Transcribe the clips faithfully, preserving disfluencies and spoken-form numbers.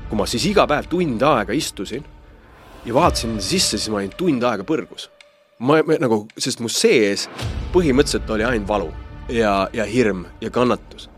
kui ma siis iga päev tund aega istusin ja vaatasin sisse, siis ma olin tund aega põrgus. Ma, ma, nagu, sest mu sees põhimõtteliselt oli ainult valu ja, ja hirm ja kannatus.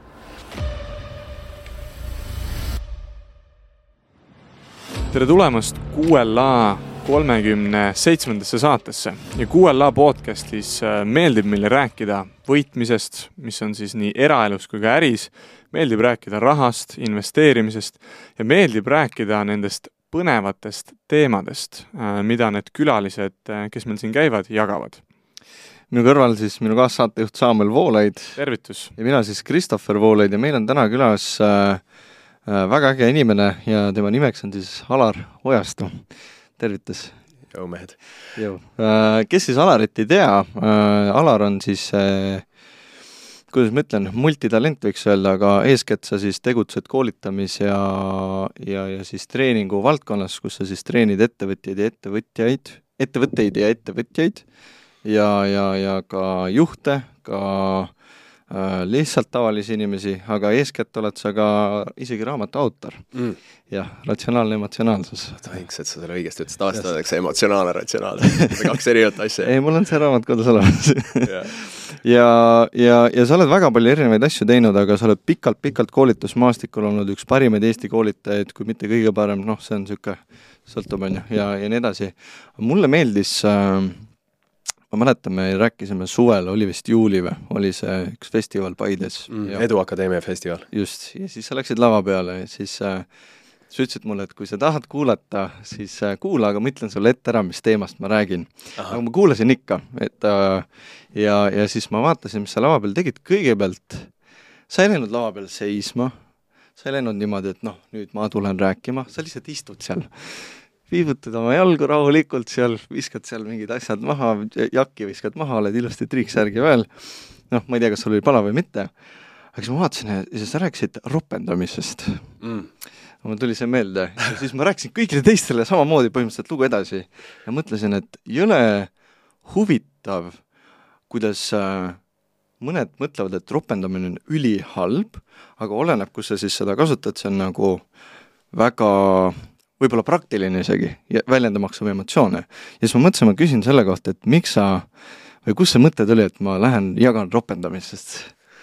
Tere tulemast Q L A kolmekümne seitsmendasse saatesse ja Q L A podcastis meeldib meile rääkida võitmisest, mis on siis nii eraelus kui ka äris, meeldib rääkida rahast, investeerimisest ja meeldib rääkida nendest põnevatest teemadest, mida need külalised, kes meil siin käivad, jagavad. Minu kõrval siis minu kaassaatejuht Samuel Voolaid. Tervitus! Ja mina siis Christopher Voolaid ja meil on täna külas äh, väga äge inimene ja tema nimeks on siis Alar Ojastu. Tervitus! Jou mehed! Jou. Äh, kes siis Alarit ei tea? Äh, Alar on siis, äh, kuidas ma ütlen, multitalent võiks öelda, aga eeskätt sa siis tegutsed koolitamis- ja, ja, ja siis treeningu valdkonnas, kus sa siis treenid ettevõtjaid ja ettevõtjaid, ettevõtteid ja ettevõtjaid ja, ja, ja ka juhte, ka äh, lihtsalt tavalisi inimesi, aga eeskätt oled sa ka isegi raamatu autor. Mm. Jah, ratsionaalne emotsionaalsus. Tohiks, et sa selle õigesti ütlesid, aastadeks emotsionaalne, ratsionaalne. Kaks erinevat asja. Ei, mul on see raamat kodus olemas. yeah. ja, ja, ja sa oled väga palju erinevaid asju teinud, aga sa oled pikalt-pikalt koolitusmaastikul olnud üks parimaid Eesti koolitajaid, kui mitte kõige parem, noh, see on siuke sõltumine ja, ja nii edasi. Mulle meeldis... Äh, Ma mäletan, me rääkisime suvel, oli vist juuli või, oli see üks festival Paides. Mm, Edu Akadeemia festival. Just, ja siis sa läksid lava peale ja siis äh, sa ütlesid mulle, et kui sa tahad kuulata, siis äh, kuula, aga ma ütlen sulle ette ära, mis teemast ma räägin. Aha. Aga ma kuulasin ikka, et äh, ja, ja siis ma vaatasin, mis sa lava peal tegid kõigepealt. Sa ei läinud lava peal seisma, sa ei läinud niimoodi, et noh, nüüd ma tulen rääkima, sa lihtsalt istud seal. Viivutad oma jalgu rahulikult seal, viskad seal mingid asjad maha, jakki viskad maha, oled ilusti triiksärgi veel. Noh, ma ei tea, kas sul oli pala või mitte. Aga siis ma vaatasin, ja sa rääkisid ropendamisest. Mm. Ma tuli see meelde. Ja siis ma rääkisin kõigile teistele samamoodi põhimõtteliselt lugu edasi. Ja mõtlesin, et jõle huvitav, kuidas mõned mõtlevad, et ropendamine on ülihalb, aga oleneb, kus sa siis seda kasutad, see on nagu väga... võib-olla praktiline isegi, väljendamaks oma emotsioone. Ja siis ma mõtlesin, ma küsin selle kohta, et miks sa, või kus see mõte tuli, et ma lähen jagan ropendamisest?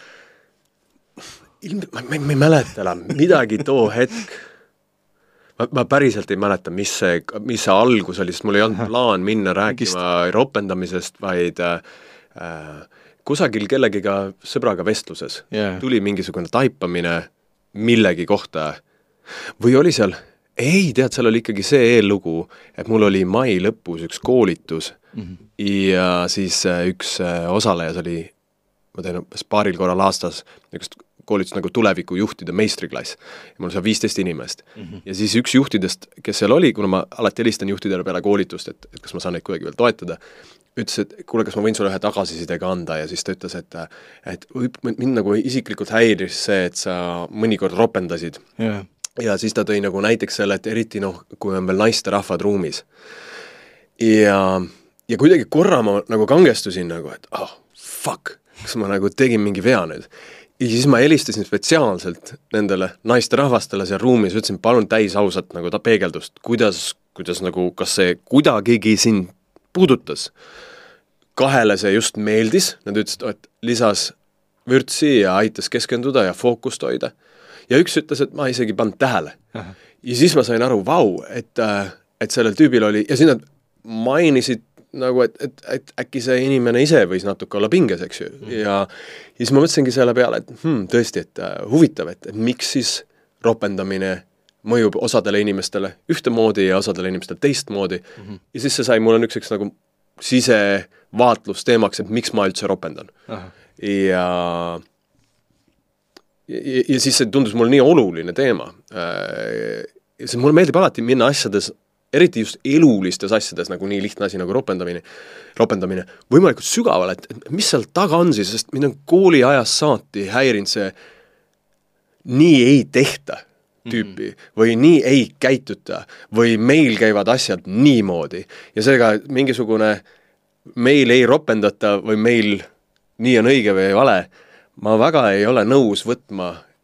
Ilm, ma, ma, ma ei mäleta enam midagi too hetk. Ma, ma päriselt ei mäleta, mis see, mis see algus oli, sest mul ei olnud plaan minna rääkima ropendamisest, vaid äh, kusagil kellegiga sõbraga vestluses. Yeah. Tuli mingisugune taipamine millegi kohta. Või oli seal... Ei, tead, seal oli ikkagi see eellugu, et mul oli mai lõpus üks koolitus mm-hmm. ja siis üks osalejas oli, ma teen paaril korral aastas, üks koolitus nagu tuleviku juhtide meistriklass. Ja mul seal viisteist inimest. Mm-hmm. Ja siis üks juhtidest, kes seal oli, kuna ma alati helistan juhtidele peale koolitust, et, et kas ma saan neid kuidagi veel toetada, ütles, et kuule, kas ma võin sulle ühe tagasisidega anda ja siis ta ütles, et, et mind nagu isiklikult häiris see, et sa mõnikord ropendasid. Yeah. Ja siis ta tõi nagu näiteks selle, et eriti noh, kui on veel naiste rahvad ruumis. Ja, ja kuidagi korra ma nagu kangestusin nagu, et ah, oh, fuck, kas ma nagu tegin mingi vea nüüd. Ja siis ma helistasin spetsiaalselt nendele naiste rahvastele seal ruumis, ütlesin, palun täis ausat nagu ta peegeldust, kuidas, kuidas nagu, kas see kuidagigi sind puudutas. Kahele see just meeldis, nad ütlesid, et lisas vürtsi ja aitas keskenduda ja fookust hoida. Ja üks ütles, et ma isegi pannud tähele. Aha. Ja siis ma sain aru, vau, et, et sellel tüübil oli, ja siis nad mainisid nagu, et, et, et äkki see inimene ise võis natuke olla pinges, eks ju. Mm. Ja, ja siis ma mõtlesingi selle peale, et hmm, tõesti, et uh, huvitav, et, et miks siis ropendamine mõjub osadele inimestele ühtemoodi ja osadele inimestele teistmoodi. Mm-hmm. Ja siis see sai mulle niiseks nagu sisevaatlus teemaks, et miks ma üldse ropendan. Aha. Ja... Ja, ja siis see tundus mul nii oluline teema. Ja see mulle meeldib alati minna asjades, eriti just elulistes asjades, nagu nii lihtne asi nagu ropendamine, ropendamine võimalikult sügavale, et, et mis seal taga on siis, sest mind on kooli ajas saati häirinud see nii ei tehta tüüpi mm-hmm. või nii ei käituta või meil käivad asjad niimoodi. Ja seega mingisugune meil ei ropendata või meil nii on õige või vale, ma väga ei ole nõus võtma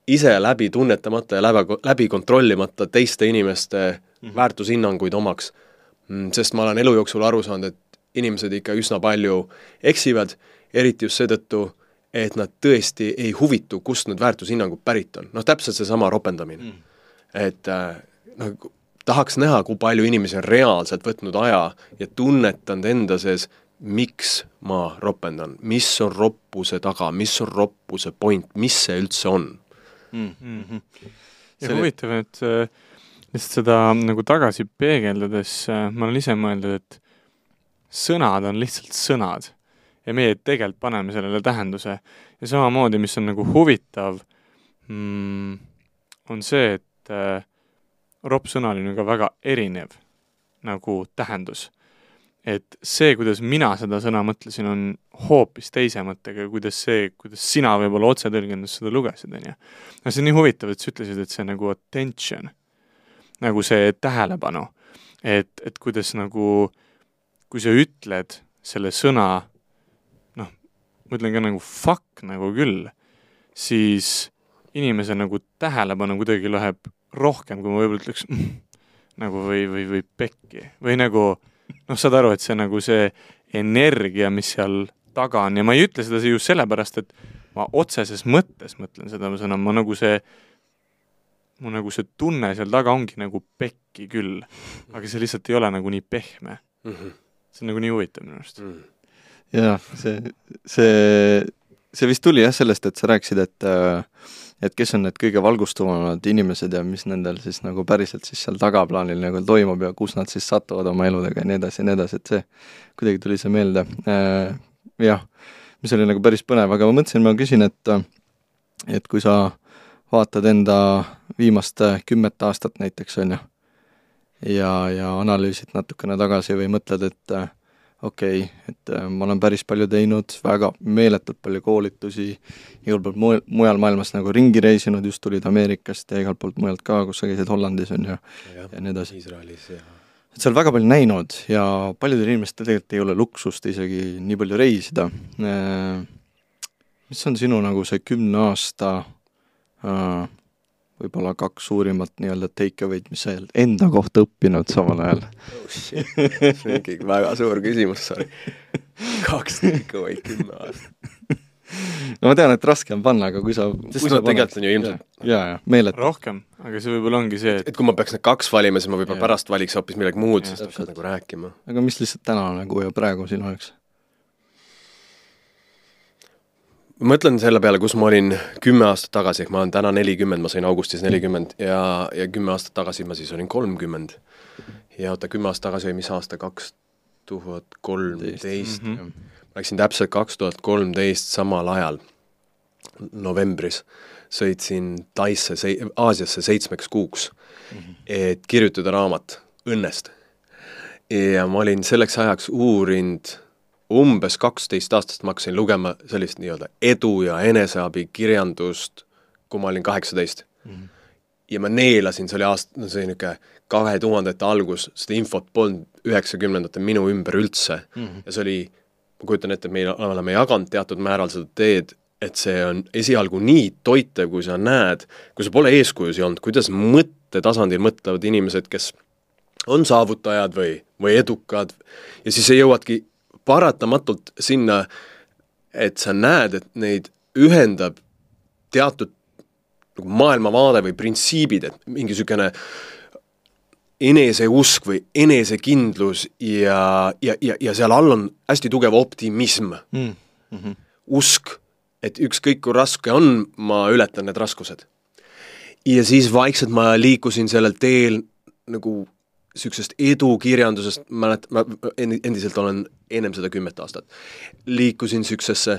ise läbi tunnetamata ja läbi, läbi kontrollimata teiste inimeste mm-hmm. väärtushinnanguid omaks. Sest ma olen elu jooksul aru saanud, et inimesed ikka üsna palju eksivad, eriti just seetõttu, et nad tõesti ei huvitu, kust need väärtushinnangud pärit on. Noh, täpselt see sama ropendamine. Mm. Et noh, tahaks näha, kui palju inimesi on reaalselt võtnud aja ja tunnetanud enda sees, miks ma ropendan, mis on roppuse taga, mis on roppuse point, mis see üldse on. Mm-hmm. Ja see huvitav, et äh, lihtsalt seda nagu tagasi peegeldades äh, ma olen ise mõeldud, et sõnad on lihtsalt sõnad ja meie tegelikult paneme sellele tähenduse ja samamoodi, mis on nagu huvitav mm, on see, et äh, roppsõnal on ka väga erinev nagu tähendus. Et see, kuidas mina seda sõna mõtlesin, on hoopis teise mõttega, kuidas see, kuidas sina võib-olla otse tõlgendus seda lugesid, on ju. No see on nii huvitav, et sa ütlesid, et see nagu attention, nagu see tähelepanu, et, et kuidas nagu, kui sa ütled selle sõna, noh, ma ütlen ka nagu fuck nagu küll, siis inimese nagu tähelepanu kuidagi läheb rohkem, kui ma võib-olla ütleks mm, nagu või, või, või pekki, või nagu noh, saad aru, et see nagu see energia, mis seal taga on ja ma ei ütle seda just sellepärast, et ma otseses mõttes mõtlen seda sõna, ma nagu see mu nagu see tunne seal taga ongi nagu pekki küll, aga see lihtsalt ei ole nagu nii pehme. Mm-hmm. See on nagu nii huvitav minu arust. Mm. Jaa, see, see, see vist tuli jah sellest, et sa rääkisid, et et kes on need kõige valgustuvamad inimesed ja mis nendel siis nagu päriselt siis seal tagaplaanil nagu toimub ja kus nad siis satuvad oma eludega ja nii edasi ja nii edasi, et see kuidagi tuli see meelde. Äh, jah, mis oli nagu päris põnev, aga ma mõtlesin, ma küsin, et et kui sa vaatad enda viimast kümmet aastat näiteks on ju ja, ja analüüsid natukene tagasi või mõtled, et okei, okay, et ma olen päris palju teinud, väga meeletult palju koolitusi, igal poolt mujal maailmas nagu ringi reisinud, just tulid Ameerikast ja igal poolt mujalt ka, kus sa käisid Hollandis on ju, ja, ja nii edasi. Iisraelis ja... et seal väga palju näinud ja paljudel inimestel tegelikult ei ole luksust isegi nii palju reisida. Mis on sinu nagu see kümne aasta võib-olla kaks suurimat nii-öelda take-away'd, mis sa enda kohta õppinud samal ajal? Oh shit, see on ikkagi väga suur küsimus, sorry. Kaks take-away'd kümme aastat. No ma tean, et raske on panna, aga kui sa... Sest no tegelikult on ju ilmselt... Jaa, jaa, meelet. Rohkem, aga see võib-olla ongi see, et... Et kui ma peaks need kaks valima, siis ma võib-olla pärast valiks hoopis midagi muud, sest peaks nagu rääkima. Aga mis lihtsalt täna nagu ja praegu sinu oleks? Mõtlen selle peale, kus ma olin kümme aastat tagasi, ma olen täna nelikümmend, ma sain augustis nelikümmend ja, ja kümme aastat tagasi ma siis olin kolmkümmend. Ja oota, kümme aastat tagasi oli mis aasta? kaks tuhat kolmteist. Mm-hmm. Ma läksin täpselt kaks tuhat kolmteist samal ajal, novembris, sõitsin Taisse, Aasiasse seitsmeks kuuks, mm-hmm. et kirjutada raamat õnnest. Ja ma olin selleks ajaks uurinud umbes kaksteist aastast ma hakkasin lugema sellist nii-öelda edu ja eneseabi kirjandust, kui ma olin kaheksateist. Mm-hmm. Ja ma neelasin, see oli aast-, no see niisugune kahe tuhandete algus, seda infot polnud üheksakümnendate minu ümber üldse. Mm-hmm. Ja see oli, ma kujutan ette, me oleme jaganud teatud määral seda teed, et see on esialgu nii toitev, kui sa näed, kui sa pole eeskujusi olnud, kuidas mõtte tasandil mõtlevad inimesed, kes on saavutajad või, või edukad ja siis sa jõuadki paratamatult sinna, et sa näed, et neid ühendab teatud nagu maailmavaade või printsiibid, et mingi sükene eneseusk või enesekindlus ja, ja, ja, ja seal all on hästi tugev optimism. Mm. Mm-hmm. Usk, et ükskõik kui raske on, ma ületan need raskused. Ja siis vaikselt ma liikusin sellel teel nagu süksest edukirjandusest, ma, ma endiselt olen ennem seda kümmet aastat, liikusin süksesse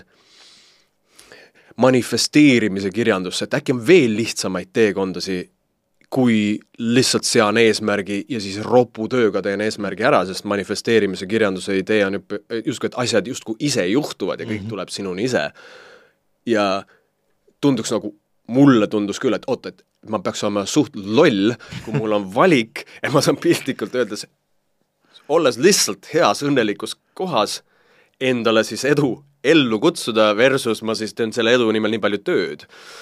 manifesteerimise kirjandusse, et äkki on veel lihtsamaid teekondasi, kui lihtsalt sean eesmärgi ja siis roputööga teen eesmärgi ära, sest manifesteerimise kirjanduse idee on justkui, et asjad justkui ise juhtuvad ja kõik mm-hmm. tuleb sinuni ise. Ja tunduks nagu, mulle tundus küll, et oot, et ma peaks olema suht loll, kui mul on valik, et ma saan piltlikult öeldes, olles lihtsalt heas õnnelikus kohas, endale siis edu ellu kutsuda versus ma siis teen selle edu nimel nii palju tööd.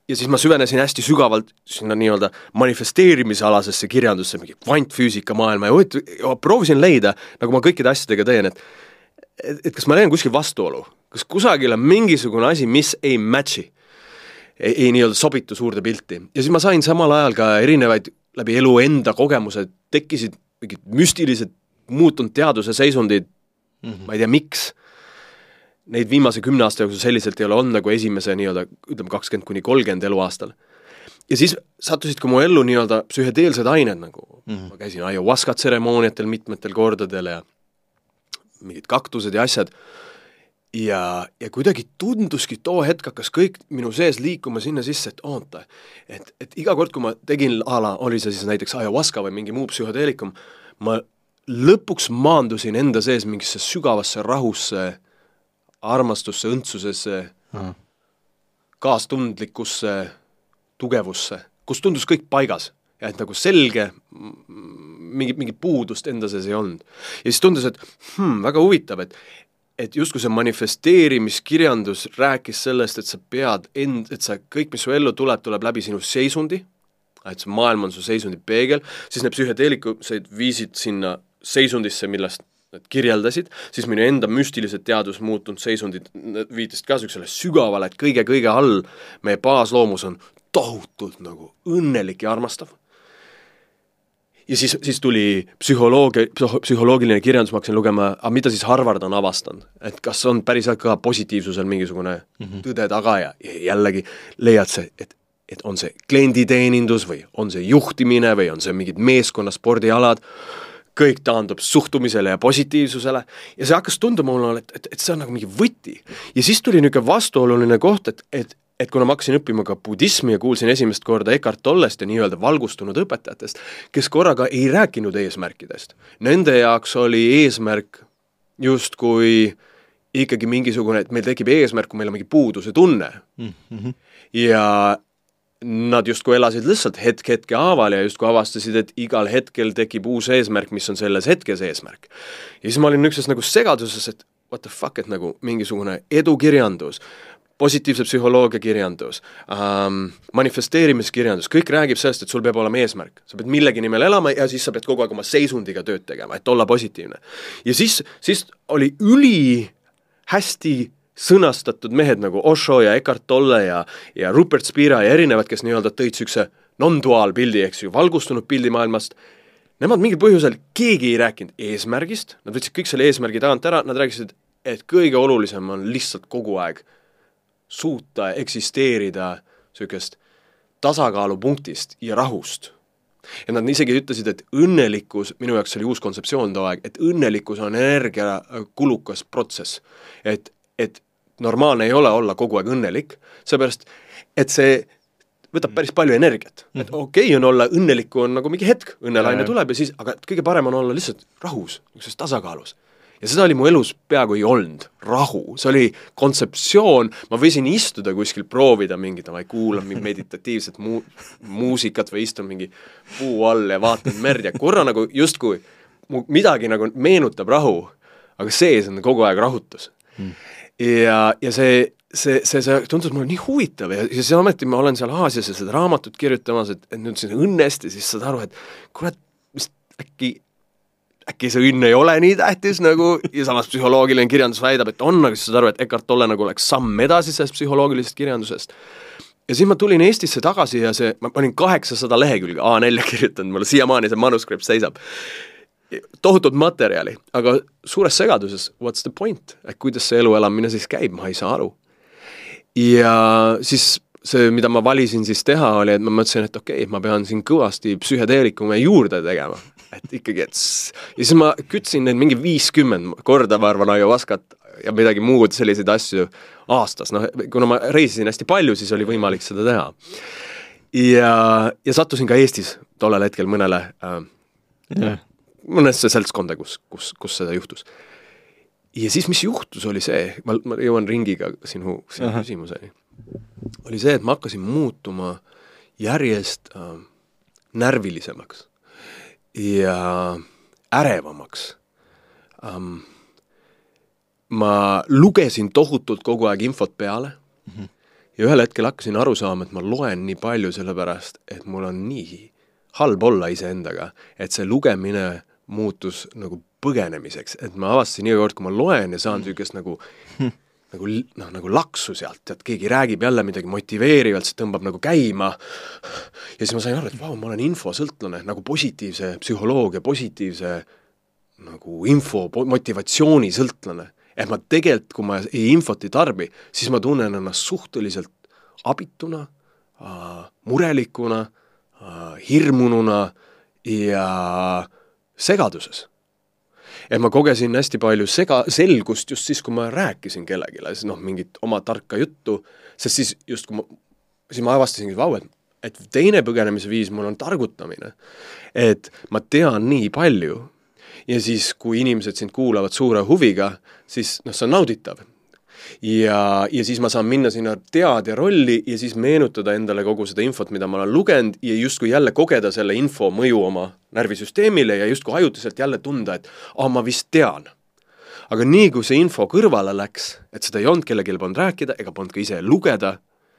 ja siis ma süvenesin hästi sügavalt sinna nii-öelda manifesteerimisalasesse kirjandusse, mingi kvantfüüsika maailma ja, võt, ja proovisin leida, nagu ma kõikide asjadega teen, et, et, et kas ma leian kuskil vastuolu, kas kusagil on mingisugune asi, mis ei matchi, ei, ei nii-öelda sobitu suurde pilti. Ja siis ma sain samal ajal ka erinevaid läbi elu enda kogemused, tekkisid mingid müstilised muutunud teaduse seisundid, mm-hmm. ma ei tea, miks. Neid viimase kümne aasta jooksul selliselt ei ole olnud nagu esimese nii-öelda, ütleme kakskümmend kuni kolmkümmend eluaastal. Ja siis sattusid ka mu ellu nii-öelda psühhedeelsed ained, nagu mm-hmm. ma käisin ayahuasca tseremooniatel mitmetel kordadel ja mingid kaktused ja asjad. Ja, ja kuidagi tunduski too hetk hakkas kõik minu sees liikuma sinna sisse, et oota, et, et iga kord, kui ma tegin ala, oli see siis näiteks ayahuasca või mingi muu psühhedeelikum, ma lõpuks maandusin enda sees mingisse sügavasse rahusse, armastusse, õndsusesse, aha. kaastundlikkusse, tugevusse, kus tundus kõik paigas ja et nagu selge mingi, mingi puudust enda sees ei olnud. Ja siis tundus, et hmm, väga huvitav, et, et justkui see manifesteerimiskirjandus rääkis sellest, et sa pead end, et sa kõik, mis su ellu tuleb, tuleb läbi sinu seisundi, et see maailm on su seisundi peegel, siis need psühhedeelikud viisid sinna seisundisse, millest nad kirjeldasid, siis minu enda müstilised teadus muutunud seisundid viitist ka süksele sügavale, et kõige-kõige all meie baasloomus on tohutult nagu õnnelik ja armastav. Ja siis, siis tuli psühholoogia, psühholoogiline kirjandus, ma hakkasin lugema, aga mida siis Harvard on avastanud, et kas on päriselt ka positiivsusel mingisugune mm-hmm. tõde taga ja, ja jällegi leiad see, et, et on see klienditeenindus või on see juhtimine või on see mingid meeskonnaspordialad, kõik taandub suhtumisele ja positiivsusele ja see hakkas tunduma mulle, et, et, et see on nagu mingi võti. Ja siis tuli niisugune vastuoluline koht, et, et, et kuna ma hakkasin õppima ka budismi ja kuulsin esimest korda Eckhart Tollest ja nii-öelda valgustunud õpetajatest, kes korraga ei rääkinud eesmärkidest. Nende jaoks oli eesmärk justkui ikkagi mingisugune, et meil tekib eesmärk, kui meil on mingi puuduse tunne. Mm-hmm. Ja nad justkui elasid lihtsalt hetk hetke haaval ja justkui avastasid, et igal hetkel tekib uus eesmärk, mis on selles hetkes eesmärk. Ja siis ma olin niisuguses nagu segaduses, et what the fuck, et nagu mingisugune edukirjandus, positiivse psühholoogia kirjandus, ähm, manifesteerimiskirjandus, kõik räägib sellest, et sul peab olema eesmärk. Sa pead millegi nimel elama ja siis sa pead kogu aeg oma seisundiga tööd tegema, et olla positiivne. Ja siis, siis oli üli hästi sõnastatud mehed nagu Osho ja Eckhart Tolle ja, ja Rupert Spira ja erinevad, kes nii-öelda tõid sükse non-dual pildi, eks ju, valgustunud pildi maailmast. Nemad mingil põhjusel keegi ei rääkinud eesmärgist, nad võtsid kõik selle eesmärgi tagant ära, nad rääkisid, et kõige olulisem on lihtsalt kogu aeg suuta eksisteerida sükest tasakaalupunktist ja rahust. Ja nad isegi ütlesid, et õnnelikkus, minu jaoks oli uus kontseptsioon too aeg, et õnnelikkus on energiakulukas protsess, et, et normaalne ei ole olla kogu aeg õnnelik, seepärast, et see võtab päris palju energiat. Et okei okay, on olla õnnelik, on nagu mingi hetk, õnnelaine tuleb ja siis, aga kõige parem on olla lihtsalt rahus, niisuguses tasakaalus. Ja seda oli mu elus peaaegu ei olnud, rahu. See oli kontseptsioon, ma võisin istuda kuskil, proovida mingit, ma ei kuula mingi meditatiivset mu- muusikat või istun mingi puu all ja vaatan merd ja korra nagu justkui midagi nagu meenutab rahu, aga sees on kogu aeg rahutus. Hmm. Ja, ja see, see, see, see tundus mulle nii huvitav ja, ja see ometi ma olen seal Aasias ja seda raamatut kirjutamas, et, et nüüd siin õnnest ja siis saad aru, et kurat, mis äkki, äkki see õnn ei ole nii tähtis nagu ja samas psühholoogiline kirjandus väidab, et on, aga siis saad aru, et Eckhart Tolle nagu läks samm edasi sellest psühholoogilisest kirjandusest. Ja siis ma tulin Eestisse tagasi ja see, ma panin kaheksasada lehekülge A neli kirjutanud, mulle siiamaani see manuskript seisab. Tohutut materjali, aga suures segaduses, what's the point? Et kuidas see elu elamine siis käib, ma ei saa aru. Ja siis see, mida ma valisin siis teha, oli, et ma mõtlesin, et okei, okay, ma pean siin kõvasti psühhedeelikume juurde tegema. Et ikkagi, et ja siis ma kütsin neid mingi viiskümmend korda, ma arvan, ayahuascat ja midagi muud selliseid asju aastas. No, kuna ma reisisin hästi palju, siis oli võimalik seda teha. Ja, ja sattusin ka Eestis tollel hetkel mõnele äh, yeah. mõnesse seltskonda, kus, kus, kus seda juhtus. Ja siis, mis juhtus, oli see, ma, ma jõuan ringiga sinu, sinu küsimuseni, oli see, et ma hakkasin muutuma järjest äh, närvilisemaks ja ärevamaks. Ähm, ma lugesin tohutult kogu aeg infot peale mm-hmm. ja ühel hetkel hakkasin aru saama, et ma loen nii palju sellepärast, et mul on nii halb olla iseendaga, et see lugemine muutus nagu põgenemiseks, et ma avastasin iga kord, kui ma loen ja saan süükest nagu hm. nagu, noh, nagu laksu sealt, et keegi räägib jälle midagi motiveerivalt, see tõmbab nagu käima ja siis ma sain aru, et vau, ma olen infosõltlane, nagu positiivse psühholoogia, positiivse nagu info, motivatsiooni sõltlane. Et ma tegelikult, kui ma ei infot ei tarbi, siis ma tunnen ennast suhteliselt abituna, äh, murelikuna, äh, hirmununa ja segaduses. Et ma kogesin hästi palju sega, selgust just siis, kui ma rääkisin kellegile, siis noh, mingit oma tarka juttu, sest siis just kui ma, siis ma avastasin, et vau, et, et teine põgenemise viis mul on targutamine. Et ma tean nii palju, ja siis, kui inimesed sind kuulavad suure huviga, siis noh, see on nauditav. Ja, ja siis ma saan minna sinna teadja rolli ja siis meenutada endale kogu seda infot, mida ma olen lugenud ja justkui jälle kogeda selle info mõju oma närvisüsteemile ja justkui ajutiselt jälle tunda, et ah, ma vist tean. Aga nii, kui see info kõrvale läks, et seda ei olnud kellelgi polnud rääkida ega polnud ka ise lugeda,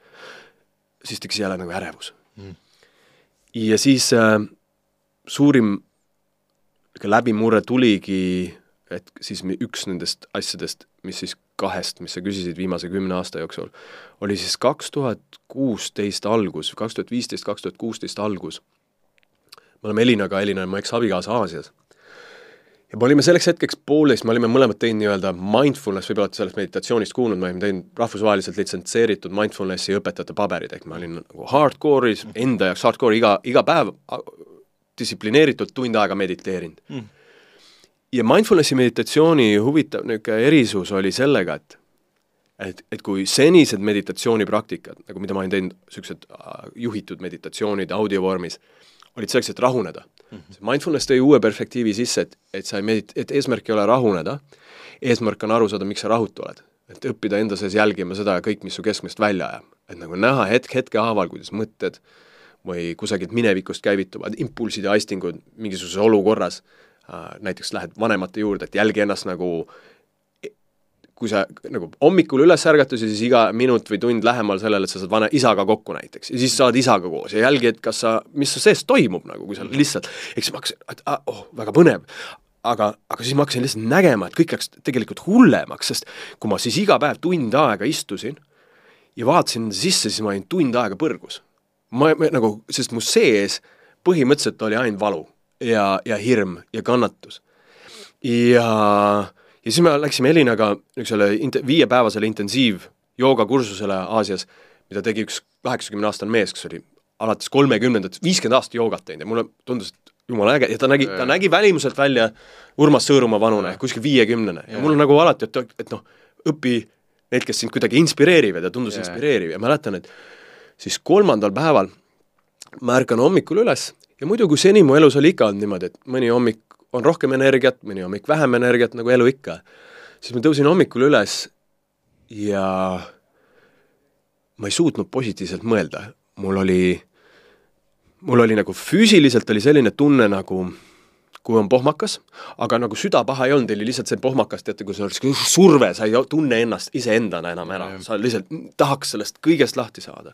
siis tekkis jälle nagu ärevus. Mm. Ja siis äh, suurim läbimurre tuligi, et siis üks nendest asjadest, mis siis kahest, mis sa küsisid viimase kümne aasta jooksul, oli siis kaks tuhat kuusteist algus, kaks tuhat viisteist kaks tuhat kuusteist algus. Me oleme Elinaga, Elina on mu eks-abigaasa Aasias. Ja me olime selleks hetkeks poolteist, me olime mõlemad teinud nii-öelda mindfulness, võib-olla sellest meditatsioonist kuulnud, me olime teinud rahvusvaheliselt litsentseeritud mindfulnessi õpetajate paberid, ehk ma olin nagu hardcore'is, enda jaoks hardcore iga, iga päev distsiplineeritud tund aega mediteerinud. Mm. Ja mindfulnessi meditatsiooni huvitav niisugune erisus oli sellega, et, et, et kui senised meditatsioonipraktikad, nagu mida ma olen teinud, sellised juhitud meditatsioonid audiovormis, olid selleks, et rahuneda. Mm-hmm. Mindfulness tõi uue perspektiivi sisse, et, et, sa ei medit- et eesmärk ei ole rahuneda, eesmärk on aru saada, miks sa rahutu oled. Et õppida enda sees jälgima seda kõik, mis su keskmist välja ajab. Et nagu näha hetk hetke haaval, kuidas mõtted või kusagilt minevikust käivituvad impulsid ja aistingud mingisuguses olukorras, äh, näiteks lähed vanemate juurde, et jälgi ennast nagu, kui sa nagu hommikul üles ärgatus ja siis iga minut või tund lähemal sellele, et sa saad vane isaga kokku näiteks ja siis saad isaga koos ja jälgi, et kas sa, mis sa sees toimub nagu, kui sa lihtsalt, eks ma hakkasin, et ah, oh, väga põnev, aga, aga siis ma hakkasin lihtsalt nägema, et kõik läks tegelikult hullemaks, sest kui ma siis iga päev tund aega istusin ja vaatasin sisse, siis ma olin tund aega põrgus. Ma, ma, nagu, sest mu sees põhimõtteliselt oli ainult valu ja, ja hirm ja kannatus. Ja, ja siis me läksime Elinaga niisugusele viiepäevasele intensiiv joogakursusele Aasias, mida tegi üks kaheksakümne aastane mees, kes oli alates kolmekümnendat, viiskümmend aastat joogat teinud ja mulle tundus, et jumala äge, ja ta nägi, ta nägi välimuselt välja Urmas Sõõrumaa vanune, kuskil viiekümnene ja mul on nagu alati, et, et noh, õpi neid, kes sind kuidagi inspireerivad ja tundus yeah. inspireeriv ja mäletan, et siis kolmandal päeval ma ärkan hommikul üles ja muidu kui seni mu elus oli ikka olnud niimoodi, et mõni hommik on rohkem energiat, mõni hommik vähem energiat, nagu elu ikka, siis ma tõusin hommikul üles ja ma ei suutnud positiivselt mõelda. Mul oli, mul oli nagu füüsiliselt oli selline tunne nagu, kui on pohmakas, aga nagu süda paha ei olnud, oli lihtsalt see pohmakas, teate, kui see oli surve, sa ei tunne ennast iseendana enam ära, sa lihtsalt tahaks sellest kõigest lahti saada.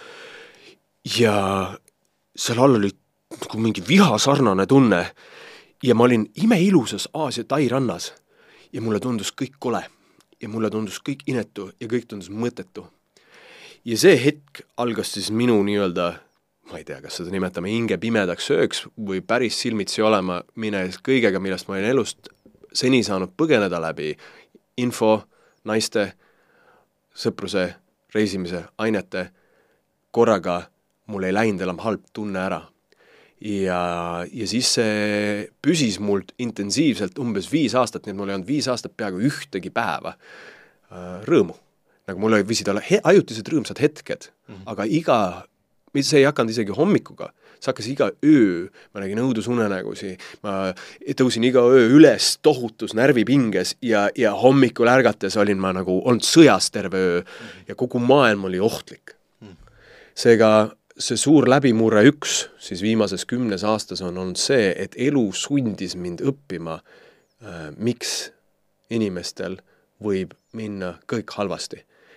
Ja seal all oli nagu mingi vihasarnane tunne ja ma olin imeilusas Aasia Tai rannas ja mulle tundus kõik kole ja mulle tundus kõik inetu ja kõik tundus mõtetu. Ja see hetk algas siis minu nii-öelda, ma ei tea, kas seda nimetame hinge pimedaks sööks või päris silmitsi olema mines kõigega, millest ma olen elust seni saanud põgeneda läbi info, naiste, sõpruse, reisimise, ainete, korraga mul ei läinud enam halb tunne ära. Ja, ja siis see püsis mult intensiivselt umbes viis aastat, nii et mul ei olnud viis aastat peaaegu ühtegi päeva rõõmu. Nagu mul viisid olla he- ajutised rõõmsad hetked, mm-hmm. aga iga, see ei hakanud isegi hommikuga, see hakkas iga öö, ma nägin õudusunenägusi, ma tõusin iga öö üles tohutus närvipinges ja, ja hommikul ärgates olin ma nagu olnud sõjas terve öö mm-hmm. ja kogu maailm oli ohtlik. Mm-hmm. Seega see suur läbimurre üks, siis viimases kümnes aastas on olnud see, et elu sundis mind õppima, äh, miks inimestel võib minna kõik halvasti.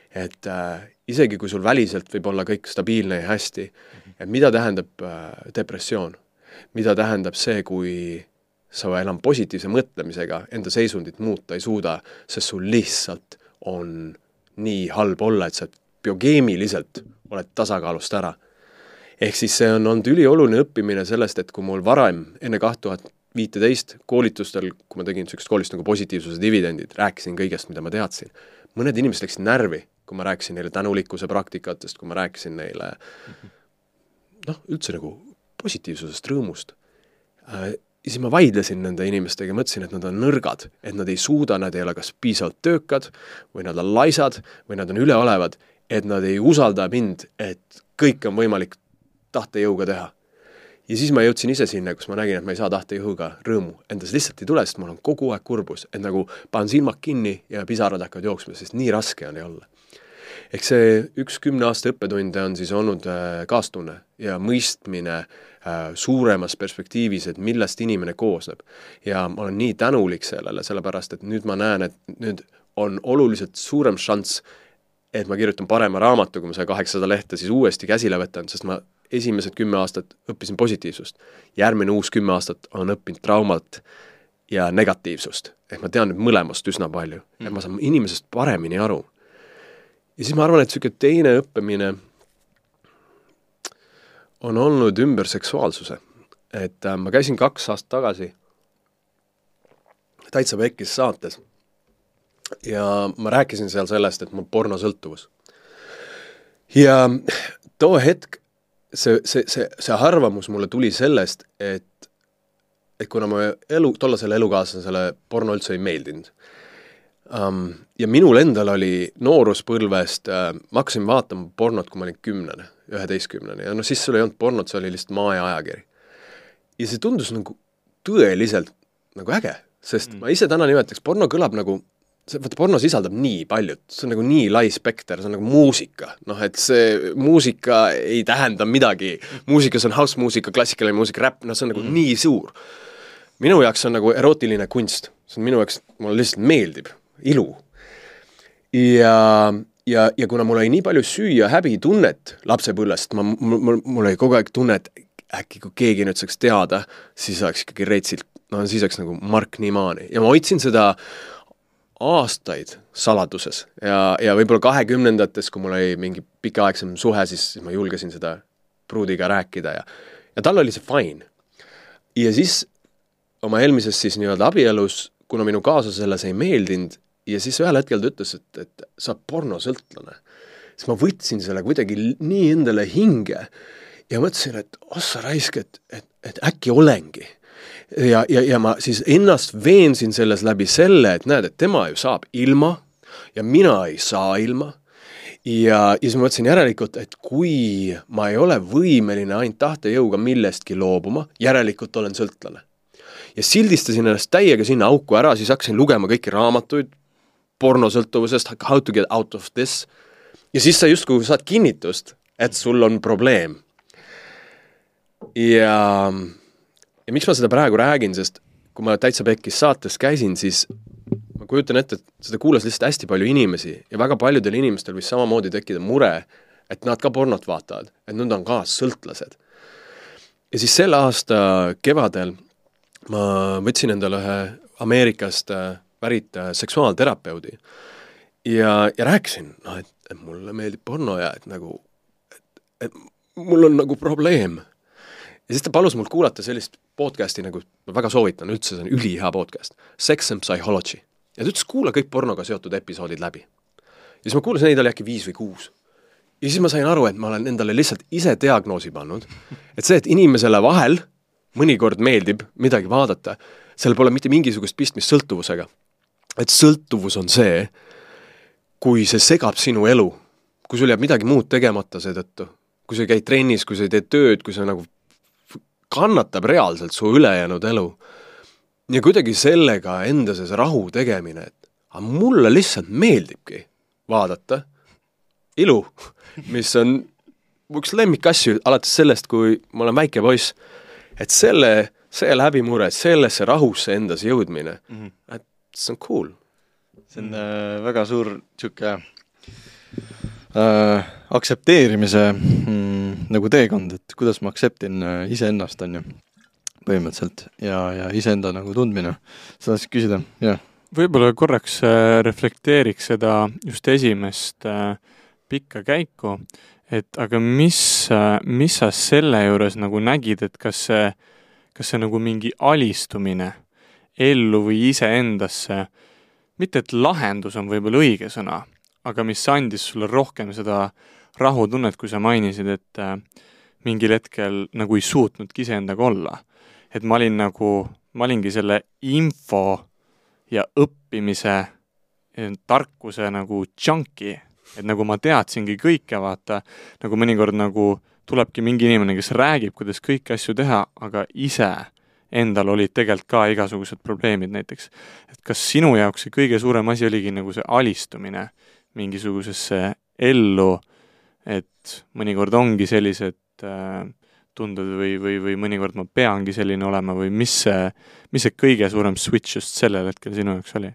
et äh, isegi kui sul väliselt võib olla kõik stabiilne ja hästi, et mida tähendab äh, depressioon, mida tähendab see, kui sa enam positiivse mõtlemisega enda seisundit muuta ei suuda, sest sul lihtsalt on nii halb olla, et sa biokeemiliselt oled tasakaalust ära. Ehk siis see on olnud ülioluline õppimine sellest, et kui mul varem enne kahe tuhande viiteist koolitustel, kui ma tegin sellist koolist nagu positiivsuse dividendid, rääkisin kõigest, mida ma teadsin. Mõned inimesed läksid närvi, kui ma rääkisin neile tänulikkuse praktikatest, kui ma rääkisin neile noh, üldse nagu positiivsusest, rõõmust. Ja siis ma vaidlesin nende inimestega ja mõtlesin, et nad on nõrgad, et nad ei suuda, nad ei ole kas piisavalt töökad või nad on laisad või nad on üleolevad, et nad ei usalda mind, et kõik on võimalik tahtejõuga teha. Ja siis ma jõudsin ise sinna, kus ma nägin, et ma ei saa tahtejõuga rõõmu. Endas lihtsalt ei tule, sest mul on kogu aeg kurbus, et nagu panen silmad kinni ja pisarad hakkavad jooksma, sest nii raske on ei olla. Ehk see üks kümne aasta õppetunde on siis olnud kaastunne ja mõistmine suuremas perspektiivis, et millest inimene koosneb. Ja ma olen nii tänulik sellele, sellepärast, et nüüd ma näen, et nüüd on oluliselt suurem šanss, et ma kirjutan parema raamatu, kui ma sai kaheksasada lehte siis uuesti käsile võtan, sest ma esimesed kümme aastat õppisin positiivsust. Järgmine uus kümme aastat on õppinud traumat ja negatiivsust. Ehk ma tean nüüd mõlemast üsna palju. Mm. Et ma saan inimesest paremini aru. Ja siis ma arvan, et selline teine õppimine on olnud ümber seksuaalsuse. Et äh, ma käisin kaks aastat tagasi Täitsa Pekkis saates ja ma rääkisin seal sellest, et mul pornosõltuvus. Ja too hetk see, see, see, see arvamus mulle tuli sellest, et, et kuna ma elu, tollasele elukaaslasele porno üldse ei meeldinud. Um, ja minul endal oli nooruspõlvest, uh, ma hakkasin vaatama pornot, kui ma olin kümnene, üheteistkümnene. Ja no siis sul ei olnud pornot, see oli lihtsalt maa ja ajakiri. Ja see tundus nagu tõeliselt nagu äge, sest mm. ma ise täna nimetaks, porno kõlab nagu see, vaata, porno sisaldab nii paljud, see on nagu nii lai spekter, see on nagu muusika. Noh, et see muusika ei tähenda midagi. Muusikas on house muusika, klassikaline muusika, rap, no see on nagu mm. nii suur. Minu jaoks on nagu erootiline kunst. See on minu jaoks, mulle lihtsalt meeldib, ilu. Ja, ja, ja kuna mul oli nii palju süüa häbi tunnet lapsepõllest, ma, mul, mul oli kogu aeg tunne, et äkki kui keegi nüüd saaks teada, siis oleks ikkagi reitsilt, no siis oleks nagu Mark Nimaani. Ja ma hoidsin seda aastaid saladuses ja, ja võib-olla kahekümnendates, kui mul oli mingi pikaaegsem suhe, siis, siis ma julgesin seda pruudiga rääkida ja, ja tal oli see fine. Ja siis oma eelmises siis nii-öelda abielus, kuna minu kaasa selles ei meeldinud ja siis ühel hetkel ta ütles, et, et sa pornosõltlane. Siis ma võtsin selle kuidagi nii endale hinge ja mõtlesin, et ossa raisk, et, et, et äkki olengi. Ja, ja, ja ma siis ennast veensin selles läbi selle, et näed, et tema ju saab ilma ja mina ei saa ilma. Ja, ja siis ma mõtlesin järelikult, et kui ma ei ole võimeline ainult tahtejõuga millestki loobuma, järelikult olen sõltlane. Ja sildistasin ennast täiega sinna auku ära, siis hakkasin lugema kõiki raamatuid pornosõltuvusest, how to get out of this. Ja siis sa justkui saad kinnitust, et sul on probleem. Ja... Ja miks ma seda praegu räägin, sest kui ma Täitsa Pekkis saates käisin, siis ma kujutan ette, et seda kuulas lihtsalt hästi palju inimesi ja väga paljudel inimestel võis samamoodi tekkida mure, et nad ka pornot vaatavad, et nad on ka sõltlased. Ja siis selle aasta kevadel ma võtsin endale ühe Ameerikast pärit seksuaalterapeudi ja, ja rääkisin, no, et, et mulle meeldib porno ja et nagu, et, et mul on nagu probleem. Ja siis ta palus mul kuulata sellist podcasti, nagu ma väga soovitan, üldse see on ülihea podcast, Sex and Psychology. Ja ta ütles, kuula kõik pornoga seotud episoodid läbi. Ja siis ma kuulasin, neid oli äkki viis või kuus. Ja siis ma sain aru, et ma olen endale lihtsalt ise diagnoosi pannud, et see, et inimesele vahel mõnikord meeldib midagi vaadata, seal pole mitte mingisugust pistmist sõltuvusega. Et sõltuvus on see, kui see segab sinu elu, kui sul jääb midagi muud tegemata seetõttu, kui sa käid trennis, kui sa teed tööd, kui sa nagu kannatab reaalselt su ülejäänud elu. Ja kuidagi sellega enda sees rahu tegemine, et aga mulle lihtsalt meeldibki vaadata ilu, mis on üks lemmikasju alates sellest, kui ma olen väike poiss, et selle, see läbimure, sellesse rahusse endas jõudmine, mm-hmm. et see on cool. See on äh, väga suur tšuke äh, aktsepteerimise mm, nagu teekond, et kuidas ma aktseptin äh, iseennast, on ju, põhimõtteliselt, ja, ja iseenda nagu tundmine. Sa tahtsid küsida, jah. Võib-olla korraks äh, reflekteeriks seda just esimest äh, pikka käiku, et aga mis, äh, mis sa selle juures nagu nägid, et kas see, kas see nagu mingi alistumine ellu või iseendasse, mitte et lahendus on võib-olla õige sõna, aga mis andis sulle rohkem seda rahutunnet, kui sa mainisid, et äh, mingil hetkel nagu ei suutnudki iseendaga olla. Et ma olin nagu, ma olingi selle info ja õppimise tarkuse nagu junkie, et nagu ma teadsingi kõike, vaata, nagu mõnikord nagu tulebki mingi inimene, kes räägib, kuidas kõiki asju teha, aga ise endal olid tegelikult ka igasugused probleemid näiteks. Et kas sinu jaoks see kõige suurem asi oligi nagu see alistumine mingisugusesse ellu, et mõnikord ongi sellised äh, tunded või, või, või mõnikord ma peangi selline olema või mis see, mis see kõige suurem switch just sellel hetkel sinu jaoks oli?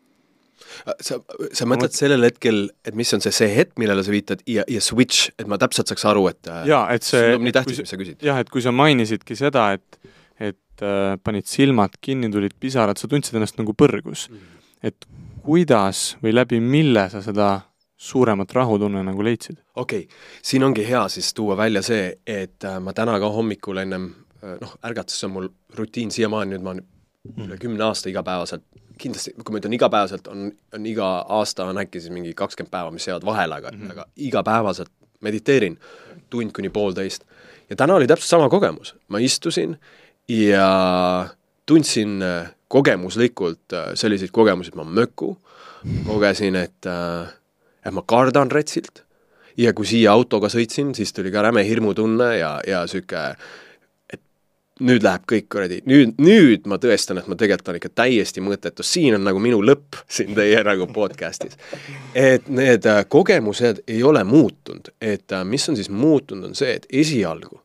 Sa, sa mõtled ma... sellel hetkel, et mis on see, see hetk, millele sa viitad ja, ja switch, et ma täpselt saaks aru, et ja, et see, on nii tähtis, mis sa küsid. Jah, et kui sa mainisidki seda, et, et äh, panid silmad kinni, tulid pisarad, sa tundsid ennast nagu põrgus. Mm. Et kuidas või läbi mille sa seda suuremat rahutunne nagu leidsid? Okei, okay. Siin ongi hea siis tuua välja see, et ma täna ka hommikul ennem, noh, ärgates on mul rutiin siiamaani, nüüd ma olen üle kümne aasta igapäevaselt, kindlasti, kui ma ütlen igapäevaselt, on, on iga aasta on äkki siis mingi kakskümmend päeva, mis jäävad vahele, aga, mm-hmm. aga igapäevaselt mediteerin tund kuni poolteist. Ja täna oli täpselt sama kogemus. Ma istusin ja tundsin kogemuslikult selliseid kogemusi, et ma möku, kogesin, et et ma kardan retsilt ja kui siia autoga sõitsin, siis tuli ka räme hirmutunne ja, ja süke, et nüüd läheb kõik kuradi, nüüd, nüüd ma tõestan, et ma tegelikult on ikka täiesti mõttetus, siin on nagu minu lõpp siin teie nagu podcastis. Et need kogemused ei ole muutunud, et mis on siis muutunud, on see, et esialgu,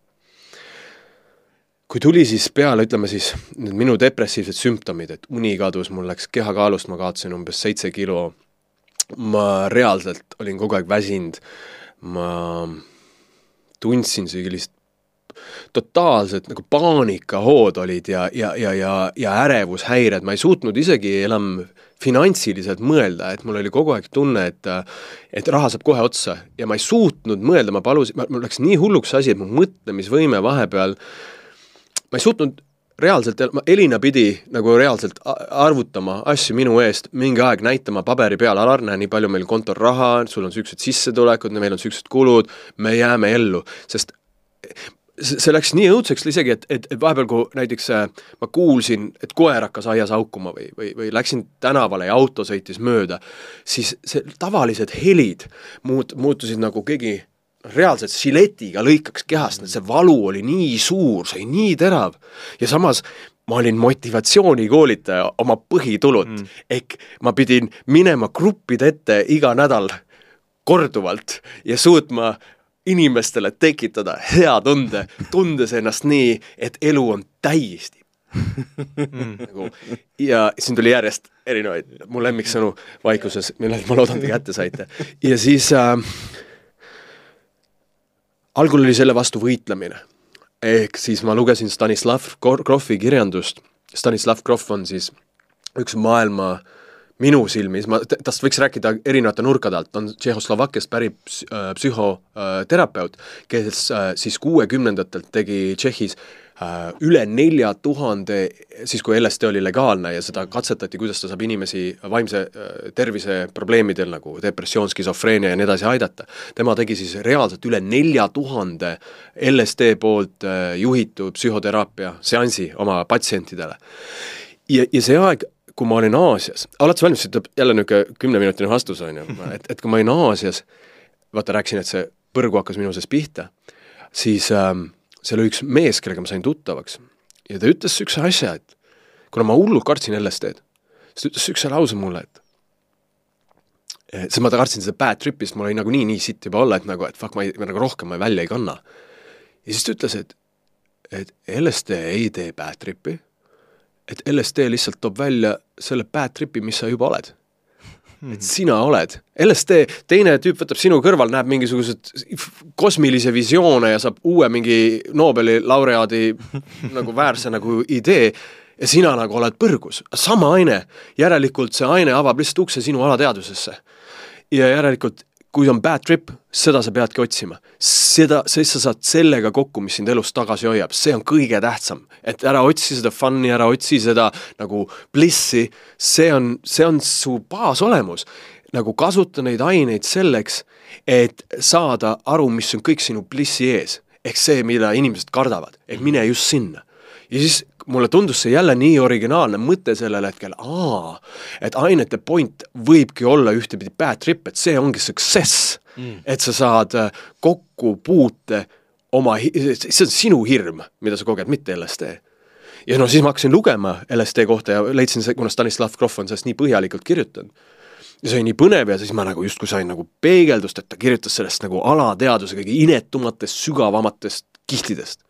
kui tuli siis peale, ütleme siis, minu depressiivsed sümptomid, et uni kadus, mul läks kehakaalust, ma kaotasin umbes seitse kilo, ma reaalselt olin kogu aeg väsinud, ma tundsin sellist totaalselt nagu paanikahood olid ja, ja, ja, ja, ja ärevushäired, ma ei suutnud isegi enam finantsiliselt mõelda, et mul oli kogu aeg tunne, et, et raha saab kohe otsa ja ma ei suutnud mõelda, ma palusin, ma, ma läks nii hulluks asi, et mu mõtlemisvõime vahepeal, ma ei suutnud reaalselt, Elina pidi nagu reaalselt arvutama asju minu eest, mingi aeg näitama paberi peal, Alarne, nii palju meil kontor raha, sul on süüksed sissetulekud, meil on süüksed kulud, me jääme ellu, sest see läks nii õudseks isegi, et, et, et vahepeal, kui näiteks ma kuulsin, et koer hakkas aias aukuma või, või, või läksin tänavale ja auto sõitis mööda, siis see tavalised helid muut, muutusid nagu keegi reaalselt siletiga lõikaks kehast, et see valu oli nii suur, see oli nii terav ja samas ma olin motivatsioonikoolitaja oma põhitulult, mm. ehk ma pidin minema gruppide ette iga nädal korduvalt ja suutma inimestele tekitada hea tunde, tundes ennast nii, et elu on täiesti mm. nagu, ja siin tuli järjest erinevaid mu lemmiksõnu vaikuses, millel ma loodan te kätte saite ja siis äh, algul oli selle vastu võitlemine, ehk siis ma lugesin Stanislav Grofi kirjandust. Stanislav Grof on siis üks maailma minu silmis, ma, tast võiks rääkida erinevate nurkade alt, on Tšehhoslovakkiast pärit psühhoterapeut, kes siis kuuekümnendatelt tegi Tšehhis üle nelja tuhande, siis kui L S D oli legaalne ja seda katsetati, kuidas ta saab inimesi vaimse tervise probleemidel nagu depressioon, skisofreenia ja nii edasi aidata. Tema tegi siis reaalselt üle nelja tuhande L S D poolt juhitud psühhoteraapia seansi oma patsientidele. Ja, ja see aeg, kui ma olin Aasias, alati valmis, ütleb jälle niisugune kümneminutine vastus on ju, et, et kui ma olin Aasias, vaata rääkisin, et see põrgu hakkas minu sees pihta, siis ähm, seal oli üks mees, kellega ma sain tuttavaks ja ta ütles üks asja, et kuna ma hullult kartsin L S D-d, siis ta ütles üks lause mulle, et sest ma ta kartsin seda bad tripist, mul oli nagu nii, nii sitt juba olla, et nagu, et fuck, ma, ei, ma nagu rohkem ma ei välja ei kanna. Ja siis ta ütles, et, et L S D ei tee bad tripi, et L S D lihtsalt toob välja selle bad tripi, mis sa juba oled. mm. et sina oled. L S D, teine tüüp võtab sinu kõrval, näeb mingisugused kosmilise visioone ja saab uue mingi Nobeli laureaadi nagu väärse nagu idee ja sina nagu oled põrgus. Sama aine, järelikult see aine avab lihtsalt ukse sinu alateadvusesse. Ja järelikult kui on bad trip, seda sa peadki otsima. Seda, siis sa saad sellega kokku, mis sind elust tagasi hoiab. See on kõige tähtsam. Et ära otsi seda fun'i, ära otsi seda nagu blissi. See on, see on su baasolemus. Nagu kasuta neid aineid selleks, et saada aru, mis on kõik sinu blissi ees. Ehk see, mida inimesed kardavad. Et mine just sinna. Ja siis mulle tundus see jälle nii originaalne mõte sellel hetkel, aa, et ainete point võibki olla ühtepidi bad trip, et see ongi success, mm. et sa saad kokku puute oma, see on sinu hirm, mida sa koged, mitte L S D. Ja no siis ma hakkasin lugema L S D kohta ja leidsin see, kuna Stanislav Grof on sellest nii põhjalikult kirjutanud. Ja see oli nii põnev ja siis ma nagu justkui sain nagu peegeldust, et ta kirjutas sellest nagu alateaduse kõige inetumatest, sügavamatest kihtidest.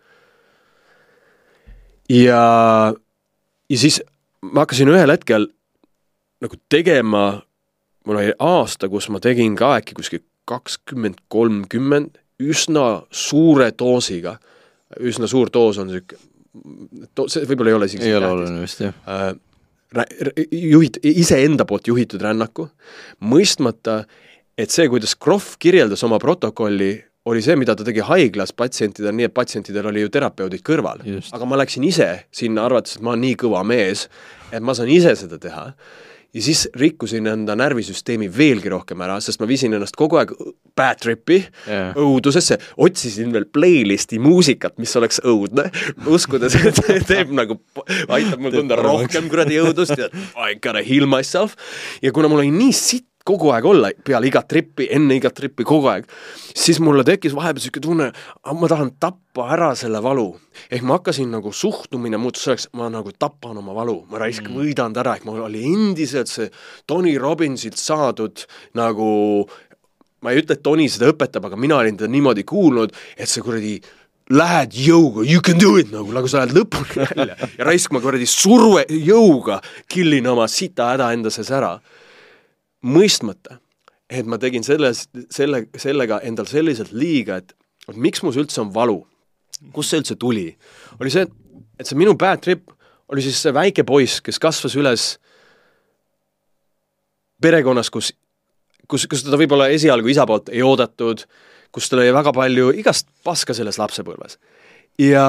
Ja, ja siis ma hakkasin ühel hetkel nagu tegema, mul oli aasta, kus ma tegin ka äkki kuskil kakskümmend kolmkümmend üsna suure doosiga. Üsna suur doos on süük, see võib-olla ei ole isegi ei ole oluline vist, jah. Juhid, ise enda poolt juhitud rännaku, mõistmata, et see, kuidas Grof kirjeldas oma protokolli, oli see, mida ta tegi haiglas patsientidel, nii et patsientidel oli ju terapeudid kõrval. Just. Aga ma läksin ise sinna arvates, et ma olen nii kõva mees, et ma saan ise seda teha. Ja siis rikkusin enda närvisüsteemi veelgi rohkem ära, sest ma viisin ennast kogu aeg bad tripi, yeah. õudusesse, otsisin veel playlisti muusikat, mis oleks õudne, uskudes, et teeb nagu, aitab mul tunda rohkem kuradi õudust ja I gotta heal myself. Ja kuna mul oli nii sitt kogu aeg olla, peale igat trippi, enne igat trippi kogu aeg, siis mulle tekkis vahepeal selline tunne, ma tahan tappa ära selle valu. Ehk ma hakkasin nagu suhtumine muutus selleks, ma nagu tapan oma valu, ma raisk mm. võidan ära, ehk mul oli endiselt see Tony Robbinsilt saadud nagu, ma ei ütle, et Tony seda õpetab, aga mina olin teda niimoodi kuulnud, et see kuradi lähed jõuga, you can do it, nagu, nagu sa lähed lõpuni välja ja raisk ma kuradi surve jõuga killin oma sita häda enda sees ära. Mõistmata, et ma tegin selles, selle, sellega endal selliselt liiga, et, et miks mus üldse on valu? Kus see üldse tuli? Oli see, et see minu bad trip oli siis see väike poiss, kes kasvas üles perekonnas, kus, kus, kus teda võib-olla esialgu isa poolt ei oodatud, kus tal oli väga palju igast paska selles lapsepõlves. Ja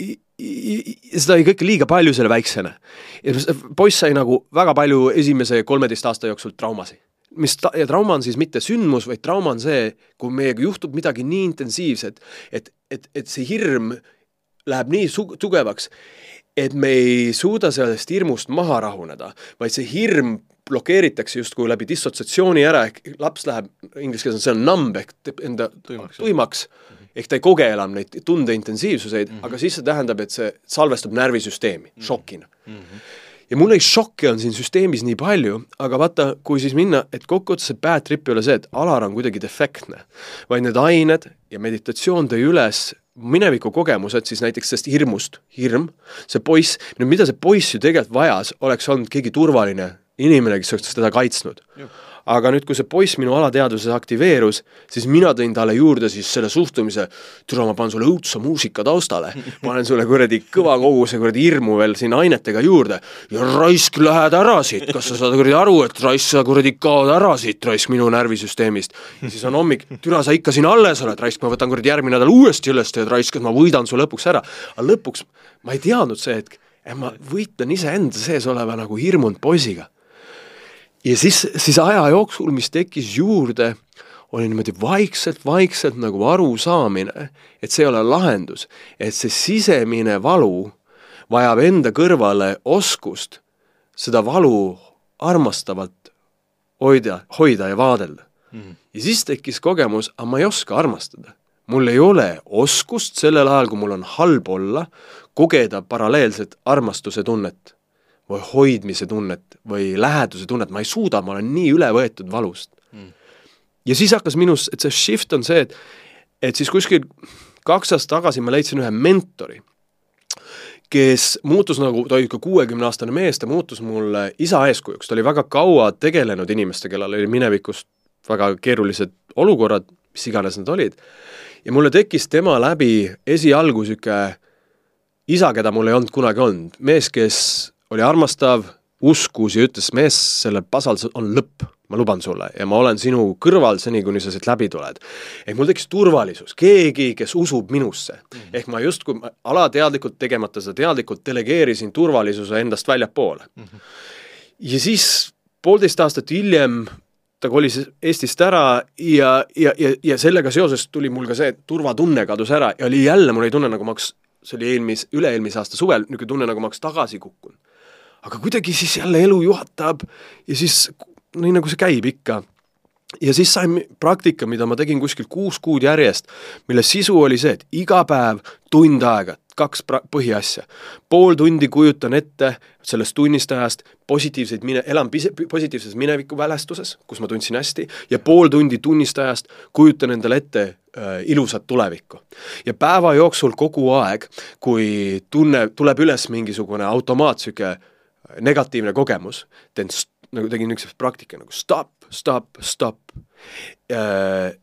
seda oli kõik liiga palju selle väiksena. Ja poiss sai nagu väga palju esimese kolmeteist aasta jooksul traumasi. Mis ta, ja trauma on siis mitte sündmus, vaid trauma on see, kui meiega juhtub midagi nii intensiivset, et, et, et see hirm läheb nii su- tugevaks, et me ei suuda sellest hirmust maha rahuneda, vaid see hirm blokeeritakse justkui läbi dissotsiatsiooni ära, ehk laps läheb, inglise keeles on see on numb, ehk enda tuimaks, tuimaks ehk ta ei koge enam neid tunde intensiivsuseid, mm-hmm. aga siis see tähendab, et see salvestab närvisüsteemi, mm-hmm. šokina. Mm-hmm. Ja mul ei šokke on siin süsteemis nii palju, aga vaata, kui siis minna, et kokkuvõttes see bad trip ei ole see, et alar on kuidagi defektne, vaid need ained ja meditatsioon tõi üles mineviku kogemused siis näiteks sellest hirmust, hirm, see poiss, nüüd mida see poiss ju tegelikult vajas, oleks olnud keegi turvaline inimene, kes oleks teda kaitsnud. Juh. Aga nüüd, kui see poiss minu alateaduses aktiveerus, siis mina tõin talle juurde siis selle suhtumise, türa ma panen sulle õudsa muusika taustale, panen sulle kuradi kõva koguse kuradi hirmu veel siin ainetega juurde ja raisk lähed ära siit, kas sa saad kuradi aru, et raisk sa kuradi kaod ära siit, raisk minu närvisüsteemist. Ja siis on hommik, türa sa ikka siin alles oled, raisk ma võtan kuradi järgmine nädal uuesti üles teed, raisk, et ma võidan su lõpuks ära. Aga lõpuks ma ei teadnud see hetk, et ma võitlen ise enda sees oleva nagu hirmunud poisiga. Ja siis, siis aja jooksul, mis tekkis juurde, oli niimoodi vaikselt, vaikselt nagu aru saamine, et see ei ole lahendus, et see sisemine valu vajab enda kõrvale oskust seda valu armastavalt hoida, hoida ja vaadelda. Mm. Ja siis tekkis kogemus, aga ma ei oska armastada. Mul ei ole oskust sellel ajal, kui mul on halb olla, kogeda paralleelset armastuse tunnet või hoidmise tunnet või läheduse tunnet, ma ei suuda, ma olen nii üle võetud valust. Mm. Ja siis hakkas minus, et see shift on see, et, et siis kuskil kaks aastat tagasi ma leidsin ühe mentori, kes muutus nagu, ta oli ikka kuuekümne aastane mees, ta muutus mulle isa eeskujuks, ta oli väga kaua tegelenud inimeste, kellel oli minevikust väga keerulised olukorrad, mis iganes nad olid, ja mulle tekkis tema läbi esialgu süke isa, keda mul ei olnud kunagi olnud, mees, kes oli armastav, uskus ja ütles, mees, selle pasal on lõpp, ma luban sulle ja ma olen sinu kõrval seni, kuni sa siit läbi tuled. Ehk mul tekkis turvalisus, keegi, kes usub minusse. Mm-hmm. Ehk ma just, kui ma alateadlikult tegemata seda teadlikult delegeerisin turvalisuse endast väljapoole. Mm-hmm. Ja siis poolteist aastat hiljem ta kolis Eestist ära ja, ja, ja, ja sellega seoses tuli mul ka see, et turvatunne kadus ära ja oli jälle, mul ei tunne nagu maks, see oli eelmis, üle-eelmise aasta suvel, niisugune tunne nagu maks tagasi kukkun. Aga kuidagi siis jälle elu juhatab ja siis nii nagu see käib ikka. Ja siis sain praktika, mida ma tegin kuskil kuus kuud järjest, mille sisu oli see, et iga päev tund aega, kaks pra- põhiasja. Pool tundi kujutan ette sellest tunnistajast positiivseid mine, elan pise, positiivses mineviku välestuses, kus ma tundsin hästi, ja pool tundi tunnistajast kujutan endale ette äh, ilusat tulevikku. Ja päeva jooksul kogu aeg, kui tunne, tuleb üles mingisugune automaatsüke negatiivne kogemus, teen st- nagu tegin niisuguse praktika nagu stop, stop, stop. Ja,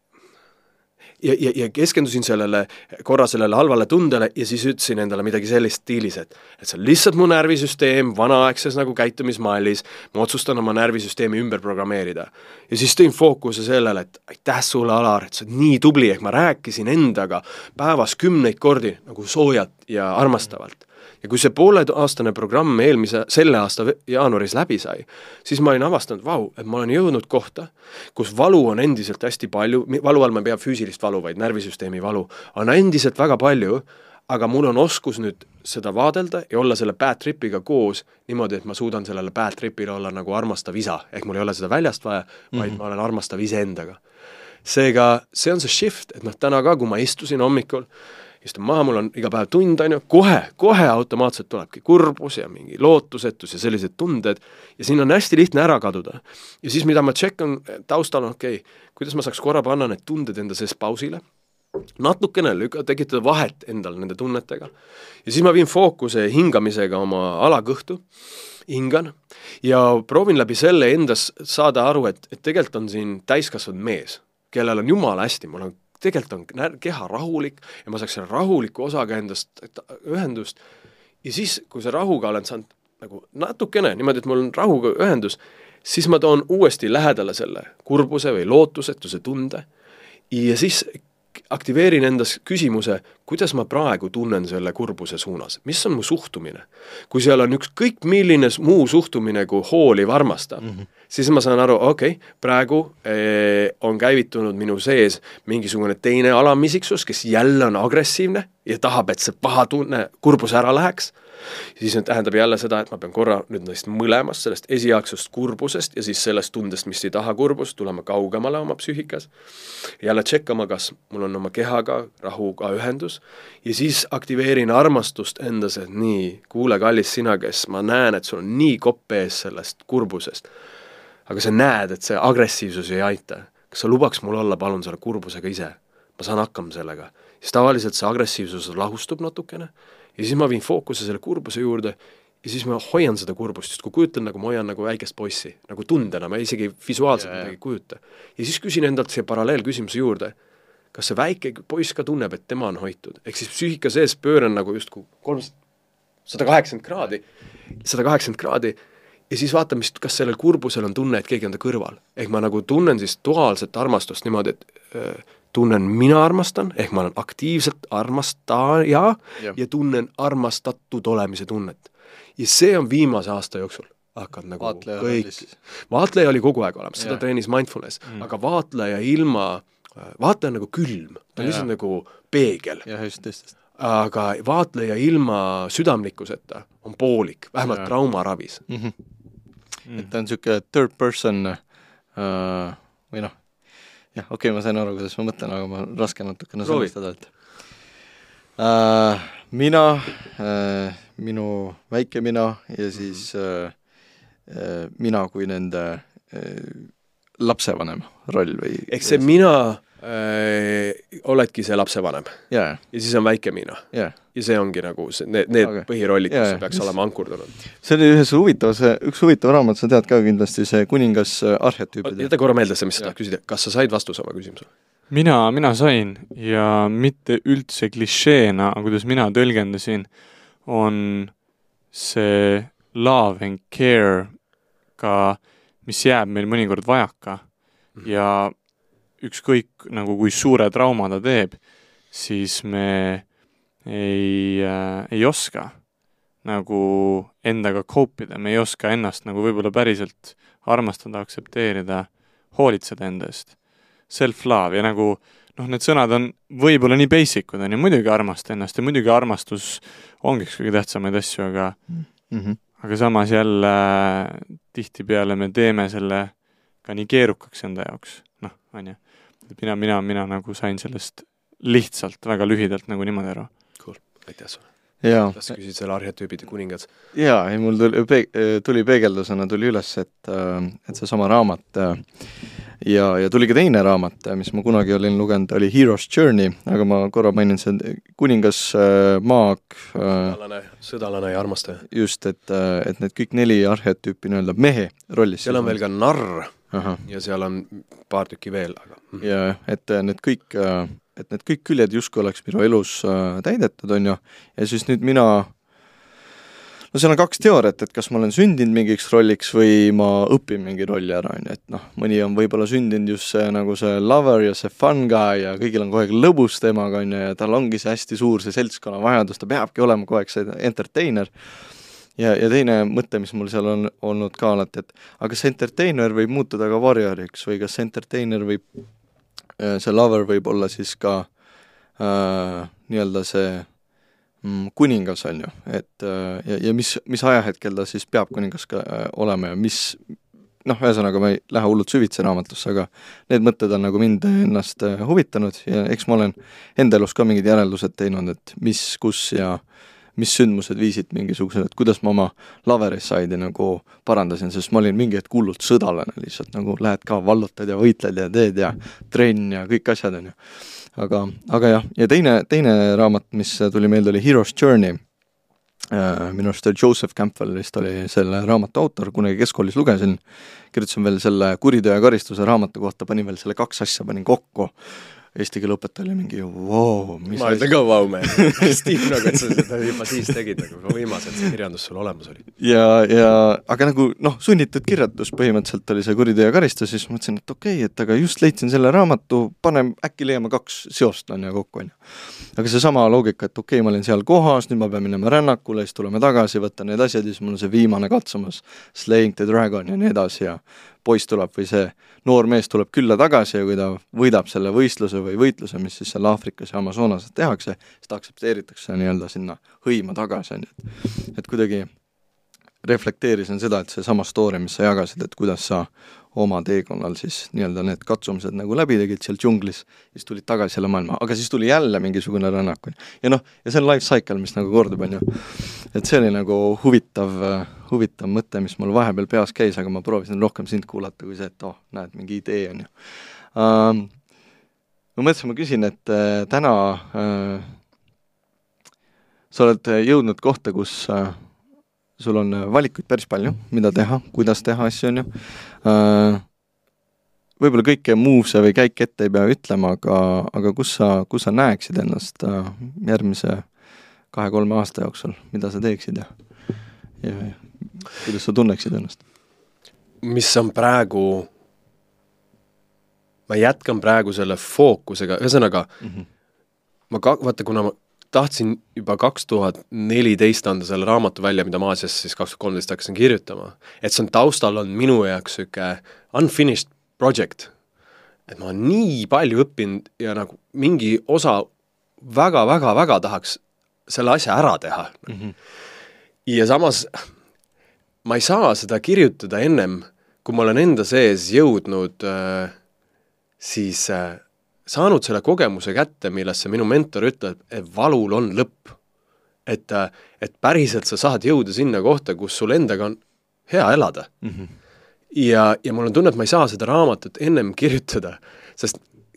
ja, ja keskendusin sellele, korra sellele halvale tundele ja siis ütlesin endale midagi sellist stiilis, et, et see on lihtsalt mu närvisüsteem vanaaegses nagu käitumismallis, ma otsustan oma närvisüsteemi ümber programmeerida. Ja siis tõin fookuse sellele, et aitäh sulle, Alar, et sa oled nii tubli, ehk ma rääkisin endaga päevas kümneid kordi nagu soojalt ja armastavalt. Ja kui see pooleaastane programm eelmise, selle aasta jaanuaris läbi sai, siis ma olin avastanud, vau, et ma olen jõudnud kohta, kus valu on endiselt hästi palju, valu all ma ei pea füüsilist valu, vaid närvisüsteemi valu, on endiselt väga palju, aga mul on oskus nüüd seda vaadelda ja olla selle bad tripiga koos niimoodi, et ma suudan sellele bad tripile olla nagu armastav isa, ehk mul ei ole seda väljast vaja, vaid mm-hmm. ma olen armastav iseendaga. Seega, see on see shift, et noh, täna ka, kui ma istusin hommikul, istun maha, mul on iga päev tund, on ju, kohe, kohe automaatselt tulebki kurbus ja mingi lootusetus ja sellised tunded ja siin on hästi lihtne ära kaduda. Ja siis, mida ma tšekkan taustal, okei, okay, kuidas ma saaks korra panna need tunded enda sees pausile, natukene lüka, tekitada vahet endal nende tunnetega ja siis ma viin fookuse hingamisega oma alakõhtu, hingan ja proovin läbi selle endas saada aru, et, et tegelikult on siin täiskasvanud mees, kellel on jumala hästi, mul on tegelikult on keha rahulik ja ma saaks selle rahuliku osaga endast ühendust ja siis, kui see rahuga olen saanud nagu natukene, niimoodi, et mul on rahuga ühendus, siis ma toon uuesti lähedale selle kurbuse või lootusetuse tunde ja siis aktiveerin endas küsimuse, kuidas ma praegu tunnen selle kurbuse suunas, mis on mu suhtumine. Kui seal on üks kõik milline muu suhtumine kui hooliv armastav, mm-hmm. siis ma saan aru, okei, okay, praegu ee, on käivitunud minu sees mingisugune teine alamisiksus, kes jälle on agressiivne ja tahab, et see paha tunne kurbus ära läheks. Siis nüüd tähendab jälle seda, et ma pean korra nüüd neist mõlemast, sellest esialgsest kurbusest ja siis sellest tundest, mis ei taha kurbust, tulema kaugemale oma psüühikas. Jälle tšekkama, kas mul on oma kehaga, rahuga ühendus ja siis aktiveerin armastust endas, et nii, kuule kallis sina, kes ma näen, et sul on nii kopp ees sellest kurbusest. Aga sa näed, et see agressiivsus ei aita. Kas sa lubaks mul olla palun selle kurbusega ise? Ma saan hakkama sellega. Siis tavaliselt see agressiivsus lahustub natukene ja siis ma viin fookuse selle kurbuse juurde ja siis ma hoian seda kurbust, just kui kujutan, nagu ma hoian nagu väikest poissi, nagu tundena, ma isegi visuaalselt midagi kujuta. Ja siis küsin endalt see paralleelküsimuse juurde, kas see väike poiss ka tunneb, et tema on hoitud. Ehk siis psüühika sees pööran nagu just kolmsada kaheksakümmend kraadi, sada kaheksakümmend kraadi ja siis vaatan, mis, kas sellel kurbusel on tunne, et keegi on ta kõrval. Ehk ma nagu tunnen siis duaalset armastust niimoodi, et öö, tunnen mina armastan, ehk ma olen aktiivselt armastaja ja, ja tunnen armastatud olemise tunnet. Ja see on viimase aasta jooksul hakkad nagu vaatleja kõik. Vaatleja oli kogu aeg olemas, seda treenis mindfulness, mm. aga vaatleja ilma, vaatleja on nagu külm, ta on lihtsalt nagu peegel. Ja, just, just, just. Aga vaatleja ilma südamlikkuseta on poolik, vähemalt ja. Traumaravis. Mm-hmm. Mm. Et ta on niisugune third person uh, või noh, jah, okei okay,, ma sain aru, kuidas ma mõtlen, aga ma raske natukene sõnastada, et äh, mina, äh, minu väike mina ja siis äh, äh, mina kui nende äh, lapsevanem roll või... Eks see mina äh, oledki see lapsevanem yeah. ja siis on väike Miina yeah. ja see ongi nagu see, need, need okay. põhirollid, kus yeah. see peaks mis... olema ankurdunud. See oli ühes huvitavas, üks huvitav raamat, sa tead ka kindlasti, see kuningas arhetüüpide. Jäta korra meelde see, mis sa tahad küsida, kas sa said vastuse oma küsimusele? Mina, mina sain ja mitte üldse klišeena, kuidas mina tõlgendasin, on see love and care ka, mis jääb meil mõnikord vajaka ja ükskõik nagu kui suure trauma ta teeb, siis me ei, äh, ei oska nagu endaga koopida, me ei oska ennast nagu võib-olla päriselt armastada, aktsepteerida, hoolitseda enda eest. Self-love ja nagu noh, need sõnad on võib-olla nii basicud, on ja muidugi armasta ennast ja muidugi armastus ongi üks kõige tähtsamaid asju, aga, mm-hmm. aga samas jälle tihti peale me teeme selle ka nii keerukaks enda jaoks, noh, on ju. Mina, mina, mina nagu sain sellest lihtsalt väga lühidalt nagu niimoodi ära. Cool, aitäh sulle. Kas sa küsid selle arhetüübide kuningad? Jaa, ei mul tuli, peeg, tuli peegeldusena tuli üles, et, et see sama raamat ja, ja tuli ka teine raamat, mis ma kunagi olin lugenud, oli Hero's Journey, aga ma korra mainin see kuningas, maag sõdalane, sõdalane ja armastaja. Just, et, et need kõik neli arhetüüpi nii-öelda mehe rollis. Seal on veel ka narr Aha. ja seal on paar tükki veel. Aga... ja et need kõik, et need kõik küljed justkui oleks minu elus täidetud, on ju, ja siis nüüd mina, no seal on kaks teooriat, et kas ma olen sündinud mingiks rolliks või ma õpin mingi rolli ära, on ju, et noh, mõni on võib-olla sündinud just see nagu see lover ja see fun guy ja kõigil on kogu aeg lõbus temaga, on ju, ja tal ongi see hästi suur see seltskonna vajadus, ta peabki olema kogu aeg see entertainer. Ja, ja teine mõte, mis mul seal on olnud ka alati, et aga kas entertainer võib muutuda ka warrioriks või kas entertainer võib, see lover võib olla siis ka äh, nii-öelda see mm, kuningas on ju, et äh, ja, ja mis, mis ajahetkel ta siis peab kuningas ka äh, olema ja mis, noh, ühesõnaga ma ei lähe hullult süvitse raamatusse, aga need mõtted on nagu mind ennast äh, huvitanud ja eks ma olen enda elus ka mingid järeldused teinud, et mis, kus ja mis sündmused viisid mingisugused, et kuidas ma oma Laveriside'i nagu parandasin, sest ma olin mingi hetk hullult sõdalane lihtsalt, nagu lähed ka vallutad ja võitled ja teed ja trenn ja kõik asjad on ju. Aga, aga jah, ja teine, teine raamat, mis tuli meelde, oli Hero's Journey. Äh, minu arust Joseph Campbell vist oli selle raamatu autor, kunagi keskkoolis lugesin, kirjutasin veel selle Kuritöö ja karistuse raamatu kohta, panin veel selle kaks asja, panin kokku. Eesti keele õpetaja oli mingi, wow, mis ma ütlen ka, wow, man. Steve, nagu, et sa seda juba siis tegid, nagu võimas, et see kirjandus sul olemas oli. Ja, ja, aga nagu, noh, sunnitud kirjatus põhimõtteliselt oli see Kuritöö ja karistus, siis mõtlesin, et okei, okay, et aga just leidsin selle raamatu, panem äkki leiame kaks seost on ja kokku on ju. Aga see sama loogika, et okei okay,, ma olin seal kohas, nüüd ma pean minema rännakule, siis tuleme tagasi, võtta need asjad, siis mul on see viimane katsumus, Slaying the Dragon ja nii edasi ja poiss tuleb või see noor mees tuleb külla tagasi ja kui ta võidab selle võistluse või võitluse, mis siis seal Aafrikas ja Amazonases tehakse, siis ta aktsepteeritakse nii-öelda sinna hõima tagasi. Et, et kuidagi reflekteerisin seda, et see sama story, mis sa jagasid, et kuidas sa oma teekonnal siis nii-öelda need katsumised nagu läbi tegid seal džunglis, siis tulid tagasi selle maailma, aga siis tuli jälle mingisugune rännak. Ja noh, ja see on life cycle, mis nagu kordub, on ju. Et see oli nagu huvitav, huvitav mõte, mis mul vahepeal peas käis, aga ma proovisin rohkem sind kuulata kui see, et oh, näed, mingi idee on ju. Uh, ma mõtlesin, ma küsin, et uh, täna uh, sa oled jõudnud kohta, kus uh, sul on valikuid päris palju, mida teha, kuidas teha asju, on ju. Uh, võib-olla kõike muuse või käik ette ei pea ütlema, aga, aga kus sa, kus sa näeksid ennast uh, järgmise kahe-kolme aasta jooksul, mida sa teeksid ja, ja, ja kuidas sa tunneksid ennast? Mis on praegu, ma jätkan praegu selle fookusega, ühesõnaga, mm-hmm. ma ka, vaata, kuna ma tahtsin juba kaks tuhat neliteist anda selle raamatu välja, mida ma Aasias siis kaks tuhat kolmteist hakkasin kirjutama. Et see on taustal on minu jaoks süke unfinished project. Et ma olen nii palju õppinud ja nagu mingi osa väga-väga-väga tahaks selle asja ära teha. Mm-hmm. Ja samas ma ei saa seda kirjutada ennem, kui ma olen enda sees jõudnud äh, siis äh, saanud selle kogemuse kätte, millesse minu mentor ütleb, et valul on lõpp. Et, et päriselt sa saad jõuda sinna kohta, kus sul endaga on hea elada. Mm-hmm. Ja, ja mul on tunne, et ma ei saa seda raamatut ennem kirjutada, sest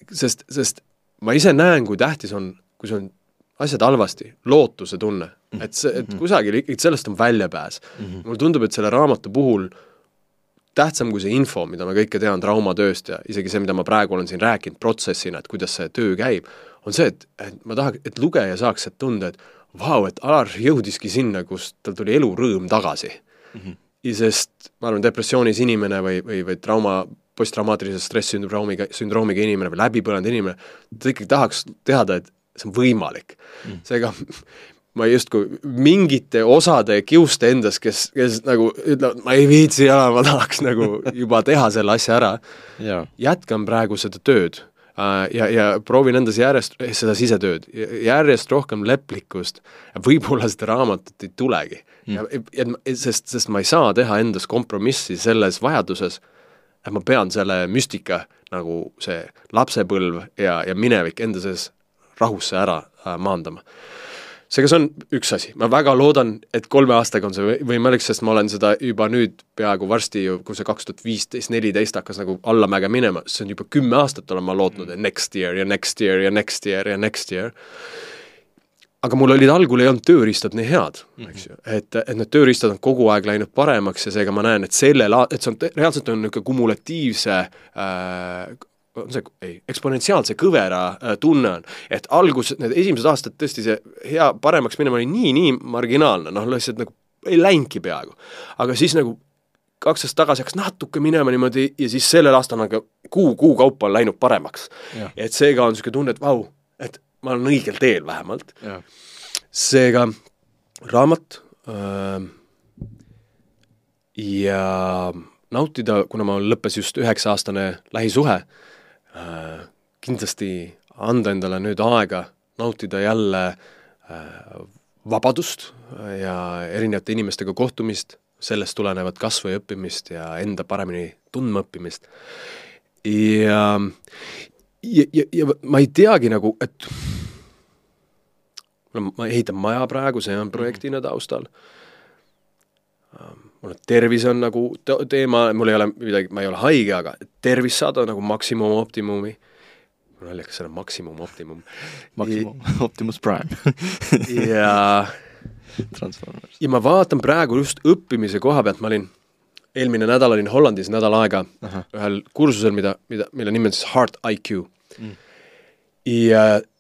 sest, sest ma ise näen, kui tähtis on, kui see on asjad halvasti, lootuse tunne, et, see, et kusagil ikkagi sellest on väljapääs. Mm-hmm. Mulle tundub, et selle raamatu puhul tähtsam kui see info, mida ma kõike tean traumatööst ja isegi see, mida ma praegu olen siin rääkinud protsessina, et kuidas see töö käib, on see, et, et ma tahan, et lugeja saaks et tunda, et vau, et Alar jõudiski sinna, kus tal tuli elu rõõm tagasi. Mm-hmm. Ja sest ma arvan, depressioonis inimene või, või, või trauma, posttraumaatilise stress-sündroomiga sündroomiga inimene või läbipõlenud inimene, ta ikkagi tahaks teada, et see on võimalik. Mm. Seega ma justkui mingite osade kiuste endas, kes, kes nagu ütlevad, ma ei viitsi ära, ma tahaks nagu juba teha selle asja ära. Ja. Jätkan praegu seda tööd ja, ja proovin endas järjest seda sisetööd, järjest rohkem leplikkust ja võib-olla seda raamatut ei tulegi. Mm. Ja, ja, sest, sest ma ei saa teha endas kompromissi selles vajaduses, et ma pean selle müstika nagu see lapsepõlv ja, ja minevik enda sees rahusse ära maandama. Seega see on üks asi. Ma väga loodan, et kolme aastaga on see võimalik, sest ma olen seda juba nüüd peaaegu varsti, kui see kaks tuhat viisteist neliteist hakkas nagu allamäge minema, see on juba kümme aastat olen ma lootnud, et next year ja next year ja next year ja next year. Aga mul olid algul ei olnud tööriistad nii head, eks ju. Et, et need tööriistad on kogu aeg läinud paremaks ja seega ma näen, et selle la-, et see on reaalselt on niisugune kumulatiivse äh, on see, ei, eksponentsiaalse kõvera äh, tunne on, et algus, need esimesed aastad tõesti see hea paremaks minema oli nii, nii marginaalne, noh, lihtsalt nagu ei läinki peaaegu. Aga siis nagu kaks aastat tagasi hakkas natuke minema niimoodi ja siis sellel aastal nagu kuu, kuu kaupa on läinud paremaks. Ja. Et seega on niisugune tunne, et vau, et ma olen õigel teel vähemalt. Ja. Seega raamat äh, ja nautida, kuna ma lõppes just üheksa aastane lähisuhe, Äh, kindlasti anda endale nüüd aega nautida jälle äh, vabadust ja erinevate inimestega kohtumist, sellest tulenevat kasvu ja õppimist ja enda paremini tundma õppimist. Ja, ja, ja, ja ma ei teagi nagu, et ma ehitan maja praegu, see on projektina taustal. Mul on tervis on nagu teema, mul ei ole midagi, ma ei ole haige, aga tervis saada nagu maksimum optimumi. Mul oli, kas see on maksimum optimum. Maksimum, I, Optimus Prime. ja, Transformers. Ja ma vaatan praegu just õppimise koha pealt, ma olin, eelmine nädal olin Hollandis nädal aega Aha. ühel kursusel, mida, mida, mille nimi on siis Heart I Q. Mm. Ja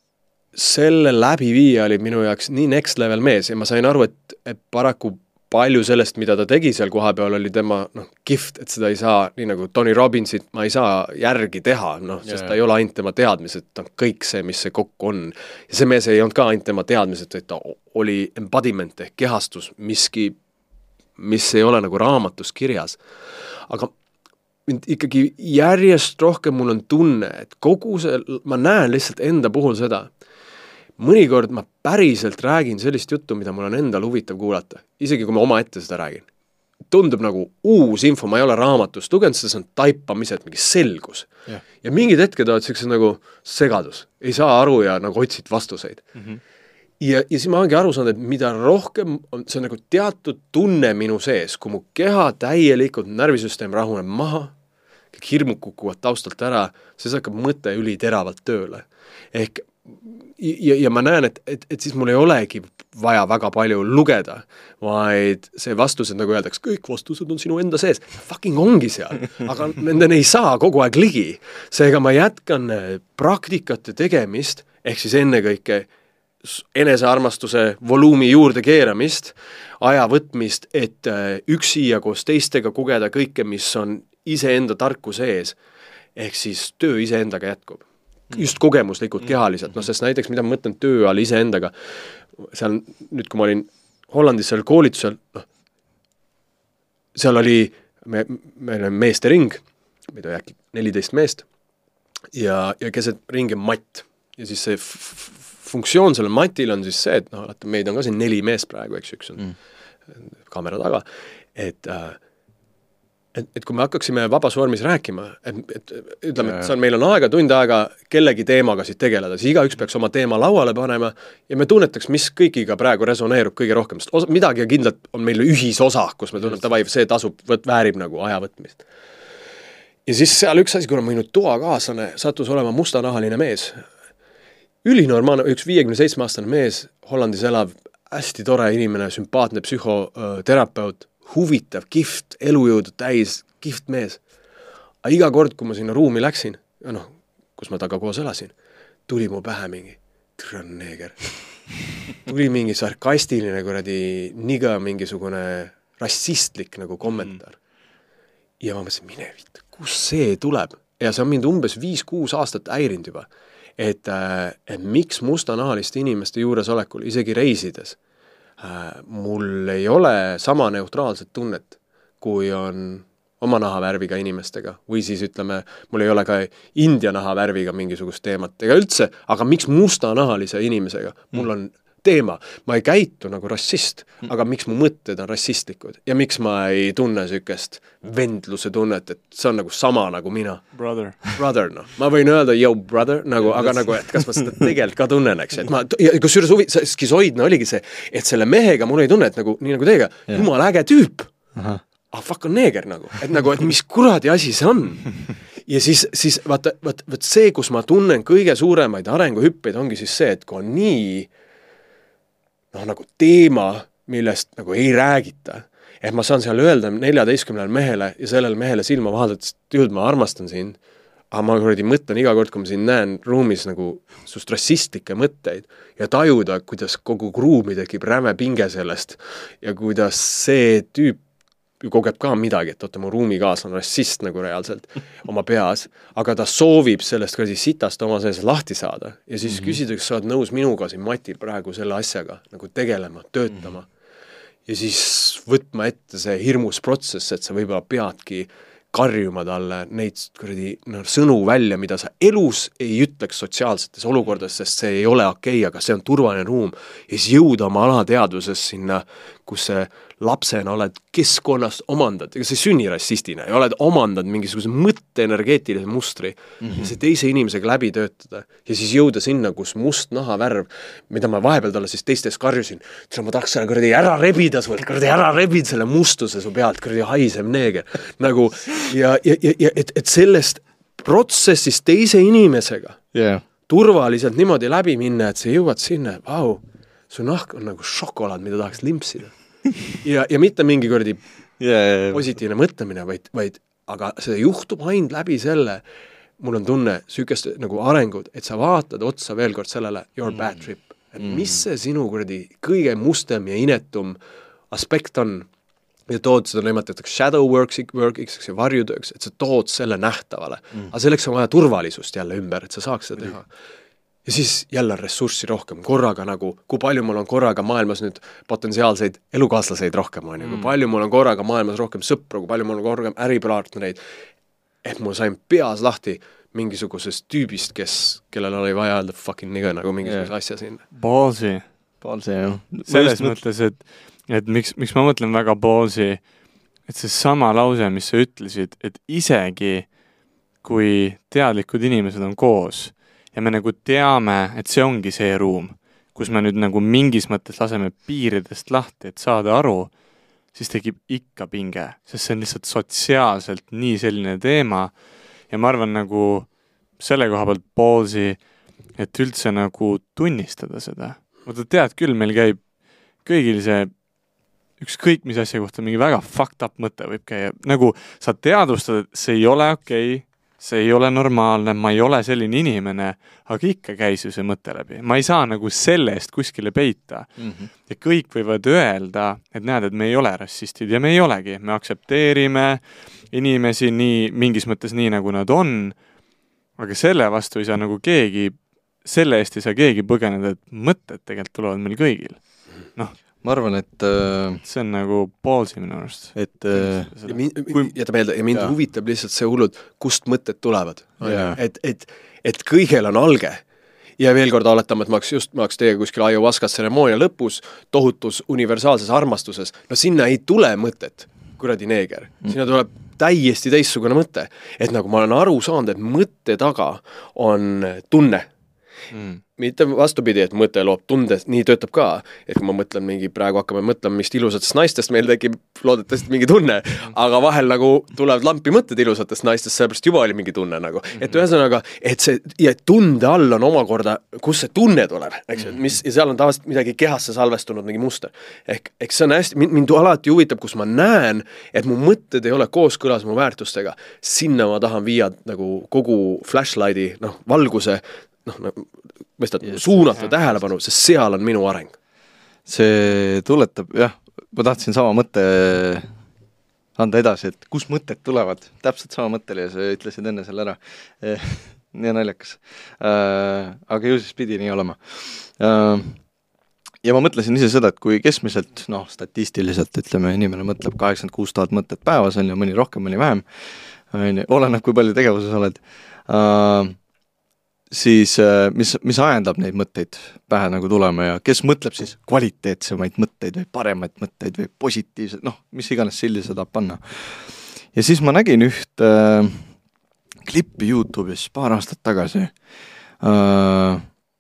selle läbiviija oli minu jaoks nii next level mees ja ma sain aru, et, et paraku palju sellest, mida ta tegi seal koha peal, oli tema noh, gift, et seda ei saa, nii nagu Tony Robbinsit ma ei saa järgi teha, noh, sest yeah. ta ei ole ainult tema teadmised, ta on kõik see, mis see kokk on. Ja see mees ei olnud ka ainult tema teadmised, et ta oli embodiment ehk kehastus, miski, mis ei ole nagu raamatus kirjas. Aga ikkagi järjest rohkem mul on tunne, et kogu see, ma näen lihtsalt enda puhul seda, mõnikord ma päriselt räägin sellist juttu, mida mul on endal huvitav kuulata. Isegi kui ma oma ette seda räägin. Tundub nagu uus info, ma ei ole raamatust lugenud, seda on taipamised, mingi selgus. Yeah. Ja mingid hetked oled sellised nagu segadus. Ei saa aru ja nagu otsid vastuseid. Mm-hmm. Ja, ja siis ma olengi aru saanud, et mida rohkem on, see on nagu teatud tunne minu sees, kui mu keha täielikult närvisüsteem rahuneb maha, hirmud kukuvad taustalt ära, siis hakkab mõte üli teravalt tööle. Ehk Ja, ja ma näen, et, et, et siis mul ei olegi vaja väga palju lugeda, vaid see vastused, nagu öeldaks, kõik vastused on sinu enda sees. Fucking ongi seal, aga nenden ei saa kogu aeg ligi. Seega ma jätkan praktikate tegemist, ehk siis ennekõike enesearmastuse voluumi juurde keeramist, aja võtmist, et üksi ja koos teistega kogeda kõike, mis on iseenda tarkuse ees, ehk siis töö iseendaga jätkub. Just kogemuslikult kehaliselt, no sest näiteks mida ma mõtlen töö all iseendaga, seal nüüd kui ma olin Hollandis seal koolitusel, noh, seal oli, me, meil on meeste ring, mida äkki neliteist meest ja, ja keset ringi matt ja siis see f- funktsioon selle matil on siis see, et noh, meid on ka siin neli meest praegu, eks üks on mm. kaamera taga, et äh, Et, et kui me hakkaksime vabas vormis rääkima, et, et ütleme, et see on, meil on aega, tund aega kellegi teemaga siit tegeleda, siis igaüks peaks oma teema lauale panema ja me tunnetaks, mis kõigiga praegu resoneerub kõige rohkem, sest osa, midagi kindlalt on meil ühisosa, kus me tunneme, tavai, see tasub, võt, väärib nagu aja võtmist. ja siis seal üks asi, kuna minu toakaaslane sattus olema mustanahaline mees, ülinormaalne, üks viiekümne seitsme aastane mees, Hollandis elav, hästi tore inimene, sümpaatne psühhoterapeut, huvitav, kift, elujõudu täis, kift mees. Aga iga kord, kui ma sinna ruumi läksin, noh, kus ma taga koos elasin, tuli mu pähe mingi trõnn neeger. Tuli mingi sarkastiline kuradi niga mingisugune rassistlik nagu kommentaar. Ja ma mõtlesin, mine vitt, kus see tuleb? Ja see on mind umbes viis-kuus aastat häirinud juba. Et, et miks mustanahaliste inimeste juures olekul, isegi reisides, mul ei ole sama neutraalset tunnet, kui on oma nahavärviga inimestega. Või siis ütleme, mul ei ole ka India nahavärviga mingisugust teemat. Ega üldse, aga miks mustanahalise inimesega? Mul on teema. Ma ei käitu nagu rassist, aga miks mu mõtted on rassistlikud? Ja miks ma ei tunne sükest vendluse tunnet, et see on nagu sama nagu mina. Brother. Brother, noh. Ma võin öelda, yo, brother, nagu, aga nagu, et kas ma seda tegelikult ka tunnen, eks. Et ma, ja kus juures huvi, skisoidne oligi see, et selle mehega mul ei tunne, et nagu, nii nagu teiega, jumal äge tüüp. Aha. Ah, fuck on neeger nagu. Et nagu, et mis kuradi asi see on. Ja siis, siis vaata, vaat, vaat see, kus ma tunnen kõige suuremaid arenguhüppeid, ongi siis see, et kui on nii noh, nagu teema, millest nagu ei räägita, et ma saan seal öelda neljateistkümnele mehele ja sellele mehele silma vaadates, et jõud, ma armastan sind, aga ma kuradi mõtlen iga kord, kui ma siin näen ruumis nagu sust rassistlikke mõtteid ja tajuda, kuidas kogu ruumi tekib räme pinge sellest ja kuidas see tüüp kogeb ka midagi, et oota, mu ruumikaas on rassist nagu reaalselt oma peas, aga ta soovib sellest kuradi sitast oma sees lahti saada ja siis mm-hmm. küsida, kas sa oled nõus minuga siin Matil praegu selle asjaga nagu tegelema, töötama mm-hmm. ja siis võtma ette see hirmus protsess, et sa võib-olla peadki karjuma talle neid kuradi no, sõnu välja, mida sa elus ei ütleks sotsiaalsetes olukordades, sest see ei ole okei, aga see on turvaline ruum ja siis jõuda oma alateadvuses sinna, kus see lapsena oled keskkonnast omandad, ega see sünni rassistina ja oled omandad mingisuguse mõtte energeetilise mustri mm-hmm. ja see teise inimesega läbi töötada ja siis jõuda sinna, kus must nahavärv, mida ma vahepeal talle siis teistes karjusin, ma tahaks selle kuradi ära rebida sul, kuradi ära rebid selle mustuse su pealt, kuradi haisev neeger nagu ja, ja, ja, ja et, et sellest protsessist teise inimesega yeah. turvaliselt niimoodi läbi minna, et sa jõuad sinna, vau, su nahk on nagu šokolaad, mida tahaks limpsida ja, ja mitte mingi kordi yeah. positiivne mõtlemine, vaid, vaid aga see juhtub ainult läbi selle, mul on tunne sükest nagu arengud, et sa vaatad otsa veel kord sellele your mm. bad trip, et mm. mis see sinu kordi kõige mustem ja inetum aspekt on ja tood seda nimetatakse shadow worksiks, workiks ja varjutööks, et sa tood selle nähtavale, mm. aga selleks on vaja turvalisust jälle ümber, et sa saaks seda teha. Ja siis jälle ressurssi rohkem, korraga nagu, kui palju mul on korraga maailmas nüüd potentsiaalseid elukaaslaseid rohkem on, mm. kui palju mul on korraga maailmas rohkem sõpru, kui palju mul on rohkem äripartnereid, et mul sain peas lahti mingisugusest tüübist, kes, kellel oli vaja öelda fucking nigga nagu mingisuguse yeah. asja sinna. Ballsy. Ballsy, jah. Selles mõttes, et, et miks, miks ma mõtlen väga ballsy, et see sama lause, mis sa ütlesid, et isegi kui teadlikud inimesed on koos, ja me nagu teame, et see ongi see ruum, kus me nüüd nagu mingis mõttes laseme piiridest lahti, et saada aru, siis tekib ikka pinge, sest see on lihtsalt sotsiaalselt nii selline teema ja ma arvan nagu selle koha pealt ballsy, et üldse nagu tunnistada seda. Vaata tead küll, meil käib kõigil see ükskõik mis asja kohta mingi väga fucked up mõte võib käia, nagu sa teadvustad, et see ei ole okei, see ei ole normaalne, ma ei ole selline inimene, aga ikka käis ju see mõte läbi. Ma ei saa nagu sellest kuskile peita. Mm-hmm. Ja kõik võivad öelda, et näed, et me ei ole rassistid ja me ei olegi. Me aktsepteerime inimesi nii, mingis mõttes nii, nagu nad on, aga selle vastu ei saa nagu keegi, selle eest ei saa keegi põgeneda, et mõtted tegelikult tulevad meil kõigil. Noh, ma arvan, et äh, see on nagu ballsy minu arust. Et äh, ja mind, kui, jäta meelde, ja mind ja. huvitab lihtsalt see hullud, kust mõtted tulevad. Et, et, et kõigel on alge. Ja veel kord oletama, et ma oleks just, ma oleks teiega kuskil ayahuasca tseremoonia lõpus, tohutus universaalses armastuses. No sinna ei tule mõtet, kuradi neeger. Sinna tuleb täiesti teissugune mõte. Et nagu ma olen aru saanud, et mõtte taga on tunne. mm. mitte vastupidi, et mõte loob tunde, nii töötab ka, et kui ma mõtlen mingi, praegu hakkame mõtlema mist ilusatest naistest, meil tekib loodetavasti mingi tunne, aga vahel nagu tulevad lampi mõtted ilusatest naistest, sellepärast juba oli mingi tunne nagu, et ühesõnaga, et see, ja tunde all on omakorda, kus see tunne tuleb, eks, mis, ja seal on tavaliselt midagi kehasse salvestunud, mingi muster. Ehk, eks see on hästi, mind, mind alati huvitab, kus ma näen, et mu mõtted ei ole kooskõlas mu väärtustega, sinna ma tahan viia nagu kogu flashlighti, noh, valguse, noh, mõistad, yes, suunata tähelepanu, sest seal on minu areng. See tuletab, jah, ma tahtsin sama mõtte anda edasi, et kus mõtted tulevad, täpselt sama mõttele ja sa ütlesid enne selle ära. Nii naljakas. Äh, aga ju siis pidi nii olema. Äh, ja ma mõtlesin ise seda, et kui keskmiselt, noh, statistiliselt, ütleme, inimene mõtleb kaheksakümmend kuus tuhat mõtted päevas, on ja mõni rohkem, mõni vähem, oleneb, kui palju tegevuses oled, äh, siis mis, mis ajendab neid mõtteid pähe nagu tulema ja kes mõtleb siis kvaliteetsemaid mõtteid või paremaid mõtteid või positiivseid, noh, mis iganes sildi sa tahab panna. Ja siis ma nägin üht äh, klippi YouTube'is paar aastat tagasi äh,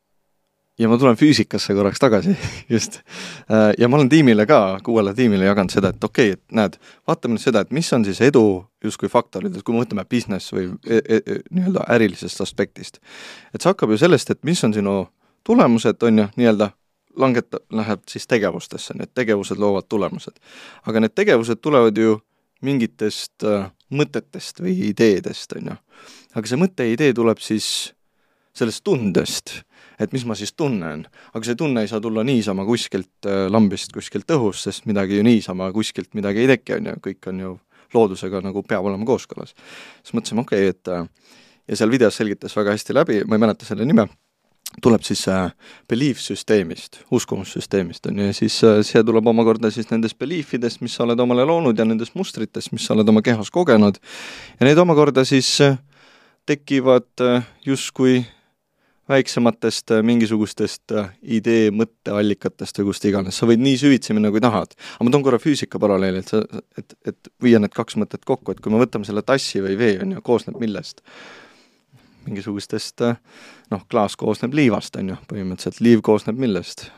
ja ma tulen füüsikasse korraks tagasi just äh, ja ma olen tiimile ka, kuuele tiimile jaganud seda, et okei, okay, et näed, vaatame nüüd seda, et mis on siis edu justkui faktorid, et kui me mõtleme business või e e e nii-öelda ärilisest aspektist. Et see hakkab ju sellest, et mis on sinu tulemused, on ju, nii-öelda langeta, läheb siis tegevustesse, need tegevused loovad tulemused. Aga need tegevused tulevad ju mingitest äh, mõtetest või ideedest, on ju. Aga see mõte idee tuleb siis sellest tundest, et mis ma siis tunnen. Aga see tunne ei saa tulla niisama kuskilt äh, lambist, kuskilt õhus, sest midagi ju niisama kuskilt midagi ei teki, on ju, kõik on ju loodusega nagu peab olema kooskõlas. Siis mõtlesime, okei, okay, et äh, ja seal videos selgitas väga hästi läbi, ma ei mäleta selle nime, tuleb siis äh, belief-süsteemist, uskumussüsteemist, on ju, ja siis äh, see tuleb omakorda siis nendest beliefidest, mis sa oled omale loonud ja nendest mustritest, mis sa oled oma kehas kogenud. Ja need omakorda siis äh, tekivad äh, justkui väiksematest mingisugustest idee, mõtteallikatest või kust iganes. Sa võid nii süvitsi minna, kui tahad. Aga ma toon korra füüsika paralleeli, et, sa, et, et viia need kaks mõtet kokku, et kui me võtame selle tassi või vee, on ju, koosneb millest? Mingisugustest, noh, klaas koosneb liivast, on ju, põhimõtteliselt liiv koosneb millest?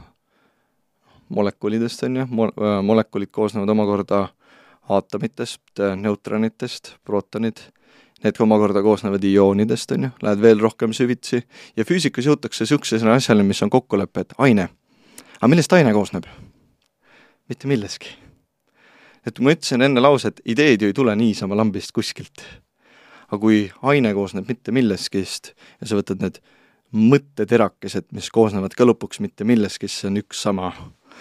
Molekulidest, on ju, Mo molekulid koosnevad omakorda aatomitest, neutronitest, protonid. Need omakorda koosnevad ioonidest, on ju, lähed veel rohkem süvitsi ja füüsikas jõutakse sihukesele asjale, mis on kokkulepe, et aine. Aga millest aine koosneb? Mitte milleski. Et ma ütlesin enne lause, et ideed ju ei tule niisama lambist kuskilt. Aga kui aine koosneb mitte milleskist ja sa võtad need mõtteterakesed, mis koosnevad ka lõpuks mitte milleskist, see on üks sama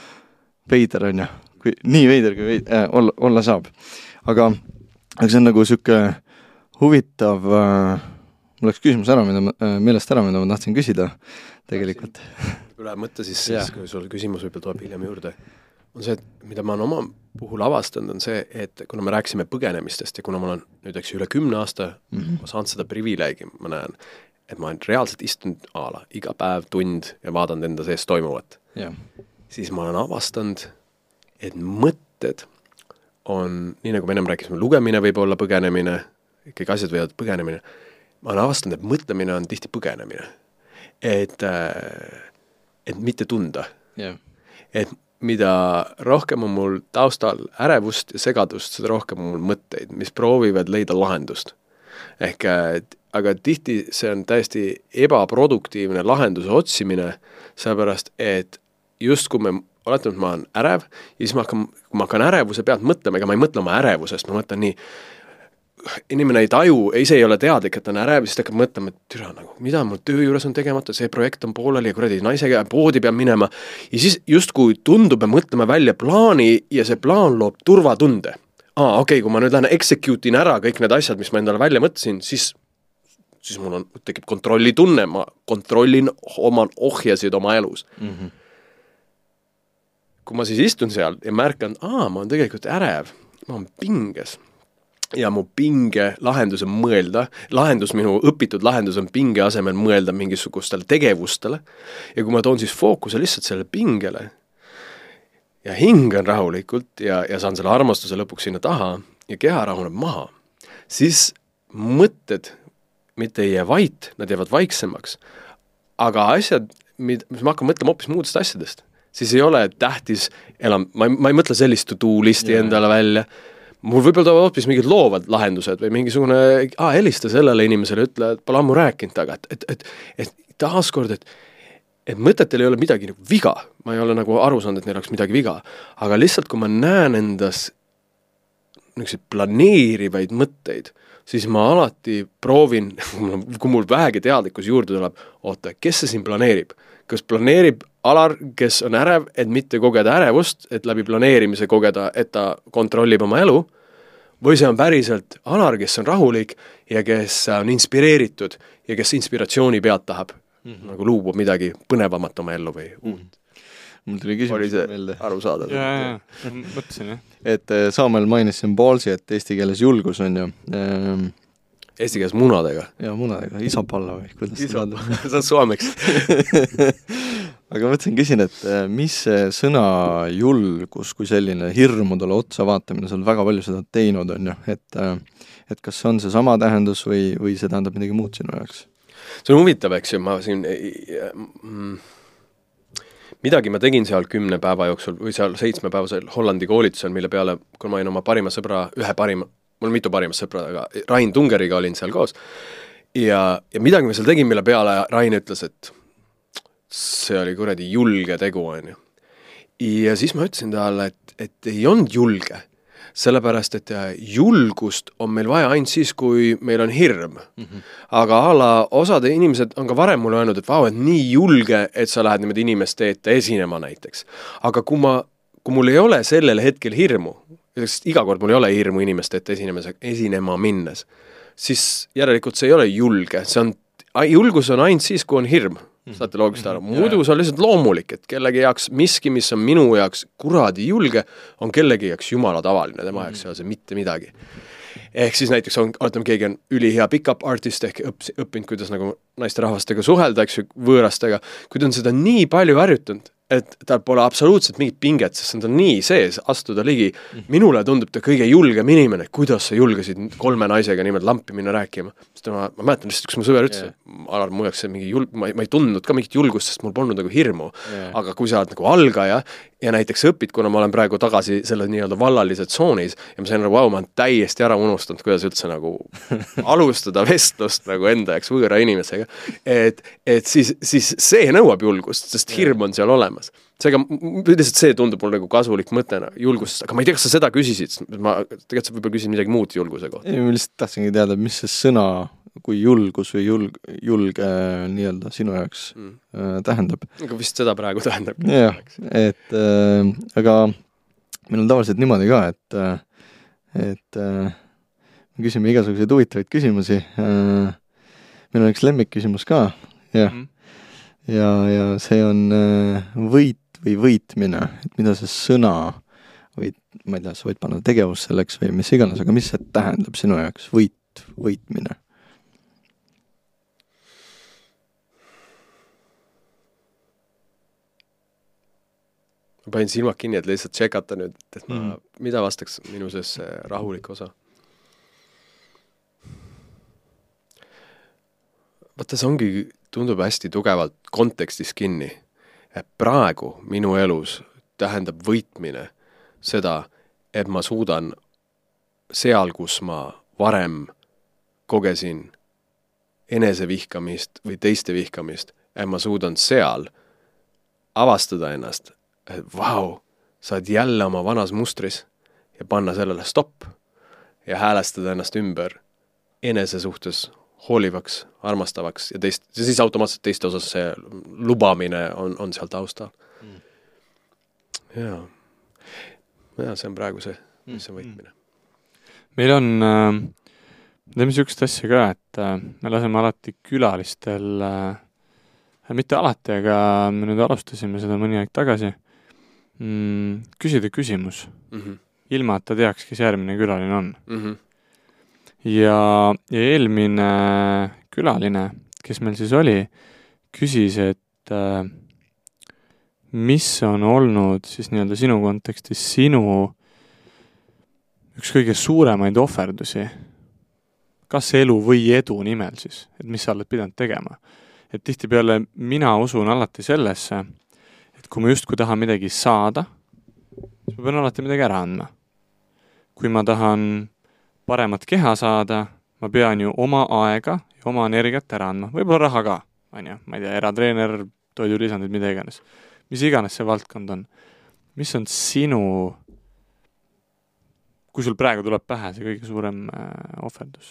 veider, on ju. Kui, nii veider, kui veider, äh, olla, olla saab. Aga, aga see on nagu süke huvitav, äh, mul läks küsimus ära, mida ma, äh, millest ära, mida ma tahtsin küsida tegelikult. Üle mõtte siis, siis kui sul küsimus võib-olla tuleb hiljem juurde, on see, et mida ma olen oma puhul avastanud, on see, et kuna me rääkisime põgenemistest ja kuna ma olen nüüd eks üle kümne aasta, mm -hmm. ma saan seda privileegi, ma näen, et ma olen reaalselt istunud ala, iga päev, tund ja vaadanud enda sees toimuvat. Yeah. Siis ma olen avastanud, et mõtted on, nii nagu me ennem rääkisime, lugemine võib olla põgenemine, kõik asjad võivad põgenemine. Ma olen avastanud, et mõtlemine on tihti põgenemine. Et, et mitte tunda. Yeah. Et mida rohkem on mul taustal ärevust ja segadust, seda rohkem on mul mõtteid, mis proovivad leida lahendust. Ehk, aga tihti see on täiesti ebaproduktiivne lahenduse otsimine, sellepärast, et just kui me oletame, et ma olen ärev, ja siis ma hakkan, kui ma hakkan ärevuse pealt mõtlema, ega ma ei mõtle oma ärevusest, ma mõtlen nii, inimene ei taju, ise ei ole teadlik, et ta on ärev, siis ta hakkab mõtlema, et türa, nagu, mida mul töö juures on tegemata, see projekt on pooleli ja kuradi naisega poodi peab minema. Ja siis just kui tundub, me mõtleme välja plaani ja see plaan loob turvatunde. Aa, okei, okay, kui ma nüüd lähen execute'in ära kõik need asjad, mis ma endale välja mõtlesin, siis, siis mul on, tekib kontrolli tunne, ma kontrollin oma ohjasid oma elus. Mm -hmm. Kui ma siis istun seal ja märkan, aa, ma olen tegelikult ärev, ma olen pinges. Ja mu pinge lahendus on mõelda, lahendus, minu õpitud lahendus on pinge asemel mõelda mingisugustele tegevustele. Ja kui ma toon siis fookuse lihtsalt selle pingele ja hingan rahulikult ja, ja saan selle armastuse lõpuks sinna taha ja keha rahuneb maha, siis mõtted mitte ei jää vait, nad jäävad vaiksemaks, aga asjad, mis ma hakkan mõtlema hoopis muudest asjadest, siis ei ole tähtis enam, ma ei, ma ei mõtle sellist to-do listi yeah. endale välja, mul võib-olla toovad hoopis mingid loovad lahendused või mingisugune, aa, helista sellele inimesele, ütle, et pole ammu rääkinud, aga et, et, et, et taaskord, et et mõtetel ei ole midagi nagu viga, ma ei ole nagu aru saanud, et neil oleks midagi viga, aga lihtsalt kui ma näen endas niisuguseid planeerivaid mõtteid, siis ma alati proovin, kui mul vähegi teadlikkus juurde tuleb, oota, kes see siin planeerib? Kas planeerib Alar, kes on ärev, et mitte kogeda ärevust, et läbi planeerimise kogeda, et ta kontrollib oma elu, või see on päriselt Alar, kes on rahulik ja kes on inspireeritud ja kes inspiratsiooni pealt tahab Mm-hmm. nagu luubub midagi põnevamat oma ellu või uut. Mm-hmm. Mul tuli küsimus meelde. Aru saada. Jaa, jaa, mõtlesin, jah. Et Saamel mainis siin ballsi, et eesti keeles julgus on ju. Ähm, eesti keeles munadega. Jaa, munadega. Isapalla või? Kuidas Isapalla. See on suomeks. Aga mõtlesin, küsin, et mis see sõna julgus, kui selline hirmudele otsa vaatamine, sa oled väga palju seda teinud, on ju. Et, et kas on see sama tähendus või, või see tähendab midagi muud sinu jaoks? See on huvitav, eks ju, ma siin midagi ma tegin seal kümne päeva jooksul või seal seitsme päevasel Hollandi koolitusel, mille peale, kui ma olin oma parima sõbra, ühe parima, mul on mitu parimat sõbra, aga Rain Tungeriga olin seal koos ja, ja midagi ma seal tegin, mille peale Rain ütles, et see oli kuradi julge tegu, on ju. Ja siis ma ütlesin talle, et, et ei olnud julge, sellepärast, et julgust on meil vaja ainult siis, kui meil on hirm. Mm-hmm. Aga ala osad inimesed on ka varem mulle öelnud, et vau, et nii julge, et sa lähed niimoodi inimeste ette esinema näiteks. Aga kui, ma, kui mul ei ole sellel hetkel hirmu, sest iga kord mul ei ole hirmu inimeste ette esinema minnes, siis järelikult see ei ole julge. See on, julgus on ainult siis, kui on hirm. Saate loogist ära. Muidu see on lihtsalt loomulik, et kellegi jaoks miski, mis on minu jaoks kuradi julge, on kellegi jaoks jumala tavaline, tema jaoks ei ole see mitte midagi. Ehk siis näiteks on, oletame, keegi on ülihea pick-up artist ehk õpp, õppinud, kuidas nagu naiste rahvastega suhelda, eks ju, võõrastega, kui ta on seda nii palju harjutanud, et tal pole absoluutselt mingit pinget, sest ta on nii sees astuda ligi. Minule tundub ta kõige julgem inimene, kuidas sa julgesid kolme naisega niimoodi lampi minna rääkima. Sest ma, ma mäletan lihtsalt, kus ma sõber ütles, yeah. Alar, mu jaoks see mingi julg, ma, ma ei tundnud ka mingit julgust, sest mul polnud nagu hirmu. Yeah. Aga kui sa oled nagu algaja ja näiteks õpid, kuna ma olen praegu tagasi selle nii-öelda vallalise tsoonis ja ma sain nagu, vau, ma olen täiesti ära unustanud, kuidas üldse nagu alustada vestlust nagu enda jaoks võõra inimesega. Et, et siis, siis see nõuab julgust, sest hirm on seal olemas. Seega, lihtsalt see tundub mul nagu kasulik mõttena julgust, aga ma ei tea, kas sa seda küsisid, ma tegelikult sa võib-olla küsid midagi muud julguse kohta. Ei, ma lihtsalt tahtsingi teada, mis see sõna, kui julgus või julg, julge nii-öelda sinu jaoks mm. äh, tähendab. Aga vist seda praegu tähendab. Jah, et äh, aga meil on tavaliselt niimoodi ka, et äh, et äh, me küsime igasuguseid huvitavaid küsimusi. Äh, meil on üks lemmikküsimus ka, jah. Mm. Ja, ja see on äh, võit või võitmine, et mida see sõna või ma ei tea, sa võid panna tegevus selleks või mis iganes, aga mis see tähendab sinu jaoks, võit, võitmine? Ma panin silmad kinni, et lihtsalt tšekata nüüd, et ma, mm. mida vastaks minu sees rahulik osa. Vaata, see ongi, tundub hästi tugevalt kontekstis kinni. Et praegu minu elus tähendab võitmine seda, et ma suudan seal, kus ma varem kogesin enesevihkamist või teiste vihkamist, et ma suudan seal avastada ennast, et vau, sa oled jälle oma vanas mustris ja panna sellele stopp ja häälestada ennast ümber enese suhtes hoolivaks, armastavaks ja, teist, ja siis automaatselt teiste osas see lubamine on, on seal taustal. Mm. Jaa. Jaa, see on praegu see, mis on võitmine. Meil on, äh, teeme sihukest asja ka, et äh, me laseme alati külalistel, äh, mitte alati, aga me nüüd alustasime seda mõni aeg tagasi, mm, küsida küsimus, mm-hmm. ilma, et ta teaks, kes järgmine külaline on. Mm-hmm. Ja, ja eelmine külaline, kes meil siis oli, küsis, et äh, mis on olnud siis nii-öelda sinu kontekstis sinu üks kõige suuremaid ohverdusi, kas elu või edu nimel siis, et mis sa oled pidanud tegema. et tihtipeale mina usun alati sellesse, et kui ma justkui tahan midagi saada, siis ma pean alati midagi ära andma. Kui ma tahan paremat keha saada, ma pean ju oma aega ja oma energiat ära andma. Võib-olla raha ka, on ju, ma ei tea, eratreener, toidulisandid, mida iganes. Mis iganes see valdkond on. Mis on sinu, kui sul praegu tuleb pähe see kõige suurem äh, ohverdus?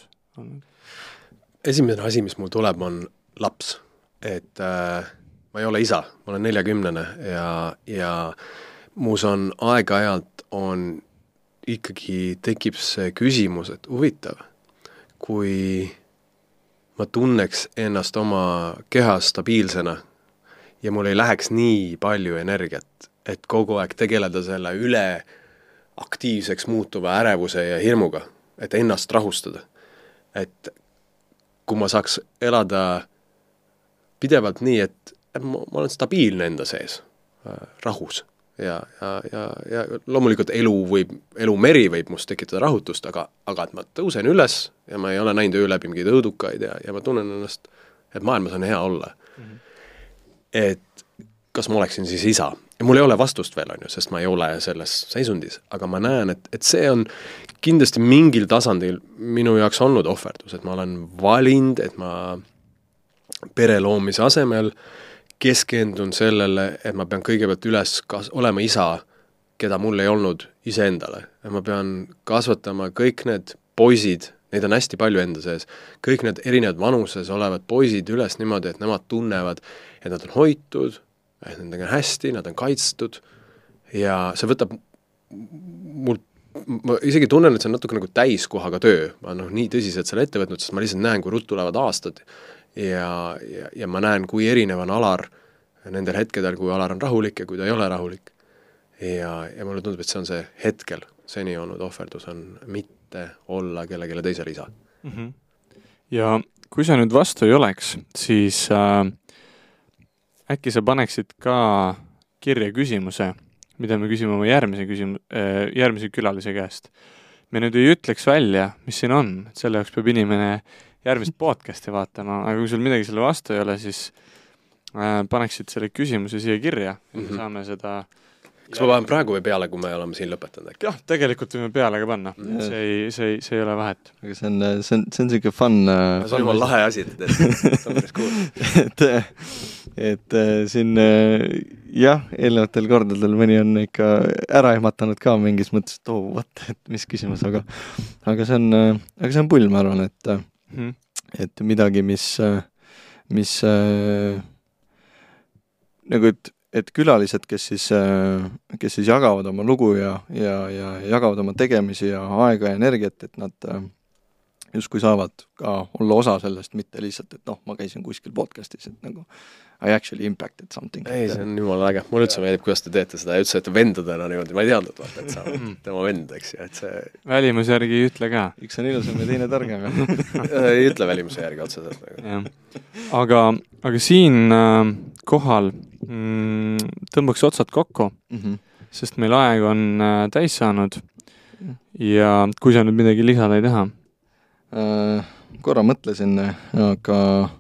Esimene asi, mis mul tuleb, on laps. Et äh, ma ei ole isa, ma olen neljakümnene ja, ja muus on aeg-ajalt on ikkagi tekib see küsimus, et huvitav, kui ma tunneks ennast oma kehas stabiilsena ja mul ei läheks nii palju energiat, et kogu aeg tegeleda selle üle aktiivseks muutuva ärevuse ja hirmuga, et ennast rahustada. Et kui ma saaks elada pidevalt nii, et ma, ma olen stabiilne enda sees, äh, rahus ja, ja, ja, ja loomulikult elu võib, elumeri võib must tekitada rahutust, aga, aga et ma tõusen üles ja ma ei ole näinud öö läbi mingeid õudukaid ja, ja ma tunnen ennast, et maailmas on hea olla. Mm-hmm. Et kas ma oleksin siis isa? Ja mul ei ole vastust veel, on ju, sest ma ei ole selles seisundis, aga ma näen, et, et see on kindlasti mingil tasandil minu jaoks olnud ohverdus, et ma olen valinud, et ma pere loomise asemel keskendun sellele, et ma pean kõigepealt üles kas- olema isa, keda mul ei olnud iseendale. Ja ma pean kasvatama kõik need poisid, neid on hästi palju enda sees, kõik need erinevad vanuses olevad poisid üles niimoodi, et nemad tunnevad, et nad on hoitud, et nendega on hästi, nad on kaitstud ja see võtab mul, ma isegi tunnen, et see on natuke nagu täiskohaga töö, ma noh, nii tõsiselt selle ette võtnud, sest ma lihtsalt näen, kui ruttu tulevad aastad ja, ja, ja ma näen, kui erinev on Alar nendel hetkedel, kui Alar on rahulik ja kui ta ei ole rahulik ja, ja mulle tundub, et see on see hetkel seni olnud ohverdus on mitte olla kellelegi teisele isa. Mm-hmm. Ja kui sa nüüd vastu ei oleks, siis äh, äkki sa paneksid ka kirja küsimuse, mida me küsime oma järgmise, küsimus, järgmise külalise käest. Me nüüd ei ütleks välja, mis siin on, et selle jaoks peab inimene järgmist podcasti vaatama, aga kui sul midagi selle vastu ei ole, siis äh, paneksid selle küsimuse siia kirja ja mm-hmm. me saame seda... Kas ma panen praegu või peale, kui me oleme siin lõpetanud? Äkki? Jah, tegelikult võime peale ka panna. Mm. See, ei, see, ei, see ei ole vahet. Aga see on, see on, see on siuke fun... See on juba lahe asi, et see on päris cool. et, et siin jah, eelnevatel kordadel mõni on ikka ära ehmatanud ka mingis mõttes, et oh, what, et mis küsimus, aga, aga, see on, aga see on pull, ma arvan, et, hmm. et midagi, mis, mis nagu, et et külalised, kes siis, kes siis jagavad oma lugu ja, ja, ja jagavad oma tegemisi ja aega ja energiat, et nad justkui saavad ka olla osa sellest, mitte lihtsalt, et noh, ma käisin kuskil podcastis, et nagu I actually impacted something. Ei, see on jumala äge. Mul üldse meeldib, kuidas te teete seda ja üldse, et vendadena niimoodi. Ma ei teadnud, vaata, et sa tema vend, eks ju, et see... Välimuse järgi ei ütle ka. Üks on ilusam ja teine targem. ei ütle välimuse järgi otseselt. aga, aga siin äh, kohal mm, tõmbaks otsad kokku, mm-hmm. sest meil aeg on äh, täis saanud ja kui sa nüüd midagi lisada ei taha? Äh, korra mõtlesin, aga...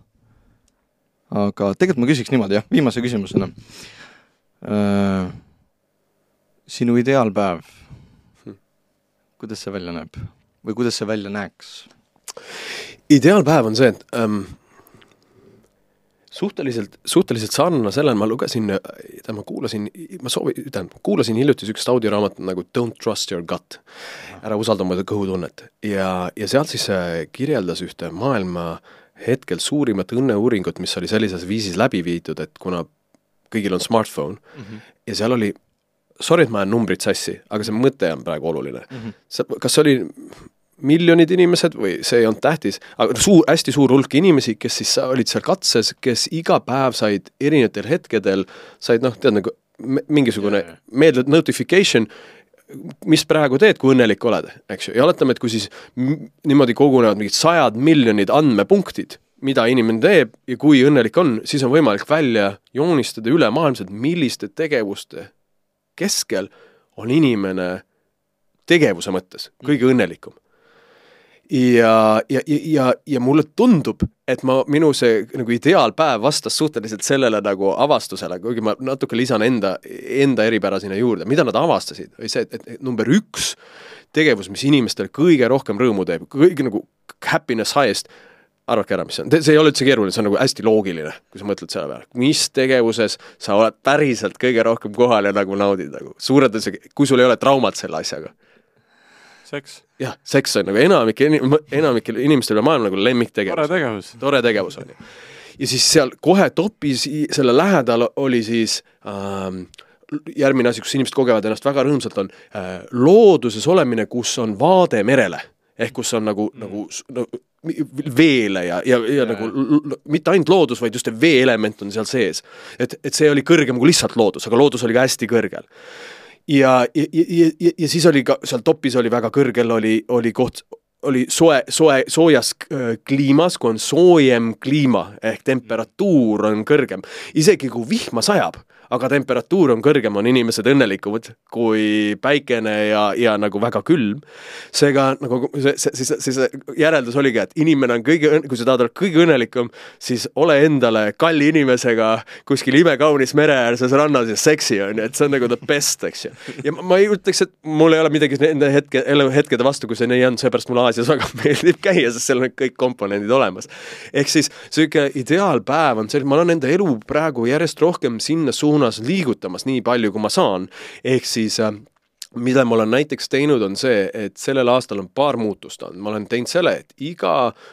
aga tegelikult ma küsiks niimoodi, jah, viimase küsimusena. Äh, sinu ideaalpäev, kuidas see välja näeb? Või kuidas see välja näeks? Ideaalpäev on see, et ähm, suhteliselt, suhteliselt sarnane sellele, ma lugesin, ma kuulasin, ma soovi, tähendab, kuulasin hiljuti sükest audioraamat nagu Don't Trust Your Gut, ära usalda oma kõhutunnet. Ja, ja sealt siis kirjeldas ühte maailma hetkel suurimat õnneuuringut, mis oli sellises viisis läbi viidud, et kuna kõigil on smartphone mm-hmm. ja seal oli, sorry, et ma olen numbrid sassi, aga see mõte on praegu oluline. Mm-hmm. Kas see oli miljonid inimesed või see ei olnud tähtis, aga suur, hästi suur hulk inimesi, kes siis olid seal katses, kes iga päev said erinevatel hetkedel, said noh, tead nagu mingisugune yeah, yeah. meelded notification, mis praegu teed, kui õnnelik oled, eks ju. Ja oletame, et kui siis m- niimoodi kogunevad mingid sajad miljonid andmepunktid, mida inimene teeb ja kui õnnelik on, siis on võimalik välja joonistada ülemaailmselt, milliste tegevuste keskel on inimene tegevuse mõttes kõige õnnelikum. ja, ja, ja, ja mulle tundub, et ma, minu see nagu ideaalpäev vastas suhteliselt sellele nagu avastusele, kuigi ma natuke lisan enda, enda eripära sinna juurde, mida nad avastasid, või see, et, et number üks tegevus, mis inimestele kõige rohkem rõõmu teeb, kõige nagu happiness highest, arvake ära, mis see on, see ei ole üldse keeruline, see on nagu hästi loogiline, kui sa mõtled selle peale, mis tegevuses sa oled päriselt kõige rohkem kohal ja nagu naudid, nagu suured, kui sul ei ole traumat selle asjaga. Seks. Jah, seks on nagu enamike, enamike inimestel maailma nagu lemmiktegevus. Tore tegevus. Tore tegevus on ju. Ja siis seal kohe topis selle lähedal oli siis ähm, järgmine asi, kus inimesed kogevad ennast väga rõõmsalt, on äh, looduses olemine, kus on vaade merele. Ehk kus on nagu, mm. nagu, nagu veele ja, ja, ja yeah. nagu l- mitte ainult loodus, vaid just vee-element on seal sees. Et, et see oli kõrgem kui lihtsalt loodus, aga loodus oli ka hästi kõrgel. Ja, ja, ja, ja, ja siis oli ka, seal topis oli väga kõrgel, oli, oli koht, oli soe, soe, soojas kliimas, kui on soojem kliima, ehk temperatuur on kõrgem. Isegi kui vihma sajab, aga temperatuur on kõrgem, on inimesed õnnelikumad kui päikene ja, ja nagu väga külm. Seega nagu see, see, see, see järeldus oligi, et inimene on kõige, kui sa tahad olla kõige õnnelikum, siis ole endale kalli inimesega kuskil imekaunis mereäärses rannas ja seksi on, et see on nagu the best, eks ju. Ja ma ei ütleks, et mul ei ole midagi nende hetke, hetkede vastu, kui see nii on, seepärast mul Aasias väga meeldib käia, sest seal on kõik komponendid olemas. Ehk siis selline ideaalpäev on see, ma olen enda elu praegu järjest rohkem sinna suunas liigutamas nii palju, kui ma saan. Ehk siis mida ma olen näiteks teinud on see, et sellel aastal on paar muutust on. Ma olen teinud selle, et iga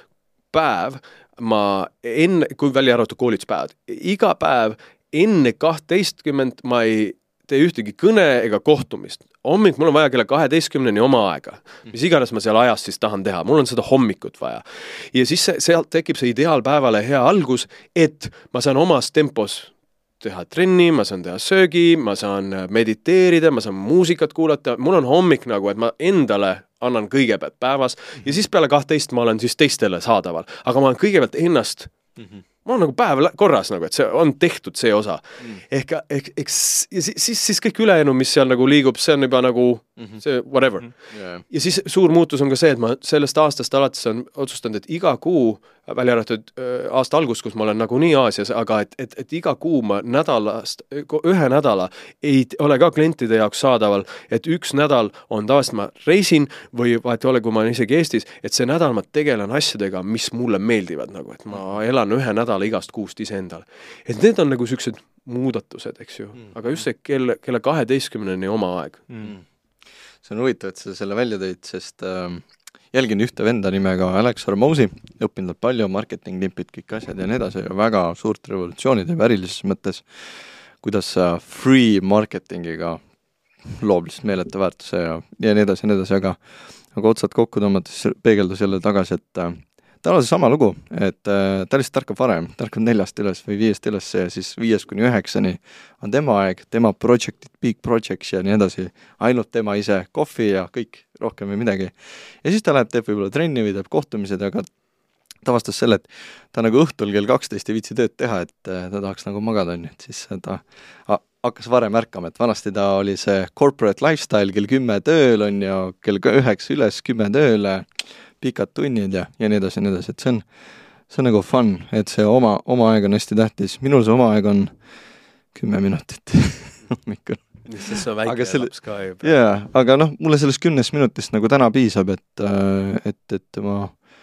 päev ma enne, kui välja arvatud koolituspäevad, iga päev enne kahteistkümmend ma ei tee ühtegi kõne ega kohtumist. Hommik mul on vaja kella kaheteistkümneni oma aega. Mis iganes ma seal ajas siis tahan teha. Mul on seda hommikut vaja. Ja siis see, sealt tekib see ideaalpäevale hea algus, et ma saan omas tempos teha trenni, ma saan teha söögi, ma saan mediteerida, ma saan muusikat kuulata. Mul on hommik nagu, et ma endale annan kõigepealt päevas ja siis peale kahteist ma olen siis teistele saadaval. Aga ma olen kõigepealt ennast mm-hmm. ma olen nagu päev korras, nagu, et see on tehtud see osa. Mm. Ehk, ehk, ehk siis, siis, siis kõik ülejäänu, mis seal nagu liigub, see on juba nagu mm-hmm. see whatever. Mm-hmm. Yeah. Ja siis suur muutus on ka see, et ma sellest aastast alates on otsustanud, et iga kuu, välja arvatud äh, aasta algus, kus ma olen nagu nii Aasias, aga et, et, et iga kuu ma nädalast, ühe nädala ei ole ka klientide jaoks saadaval, et üks nädal on tavaliselt ma reisin või vahet ei ole, kui ma olen isegi Eestis, et see nädal ma tegelen asjadega, mis mulle meeldivad, nagu, et ma elan ühe nädala igast kuust ise endale. Et need on nagu sellised muudatused, eks ju, mm. aga just see kelle, kelle kaheteistkümneni oma aeg. Mm. See on huvitav, et sa selle välja tõid, sest äh, jälgin ühte venda nimega Alex Hormozy, õppinud palju, marketing, nipid, kõik asjad ja nii edasi, ja väga suurt revolutsiooni teeb ärilises mõttes, kuidas sa free marketingiga loob lihtsalt meeleta väärtuse ja, ja nii edasi ja nii edasi, aga, aga otsad kokku tõmmates peegeldus jälle tagasi, et äh, tal on see sama lugu, et äh, ta lihtsalt tarkab varem, tarkab neljast üles või viiest üles ja siis viiest kuni üheksani on tema aeg, tema projectid, big projects ja nii edasi, ainult tema ise, kohvi ja kõik, rohkem või midagi. Ja siis ta läheb, teeb võib-olla trenni või teeb kohtumised, aga ta vastas selle, et ta nagu õhtul kell kaksteist ei viitsi tööd teha, et äh, ta tahaks nagu magada, on, et siis ta a, hakkas varem märkama, et vanasti ta oli see corporate lifestyle, kell kümme tööl on ja kell üheksa üles, kümme tööle, pikad tunnid ja, ja nii edasi ja nii edasi, et see on, see on nagu fun, et see oma, oma aeg on hästi tähtis. Minul see oma aeg on kümme minutit hommikul. See on väike selle, laps ka juba. Jaa, aga noh, mulle sellest kümnest minutist nagu täna piisab, et, et, et ma,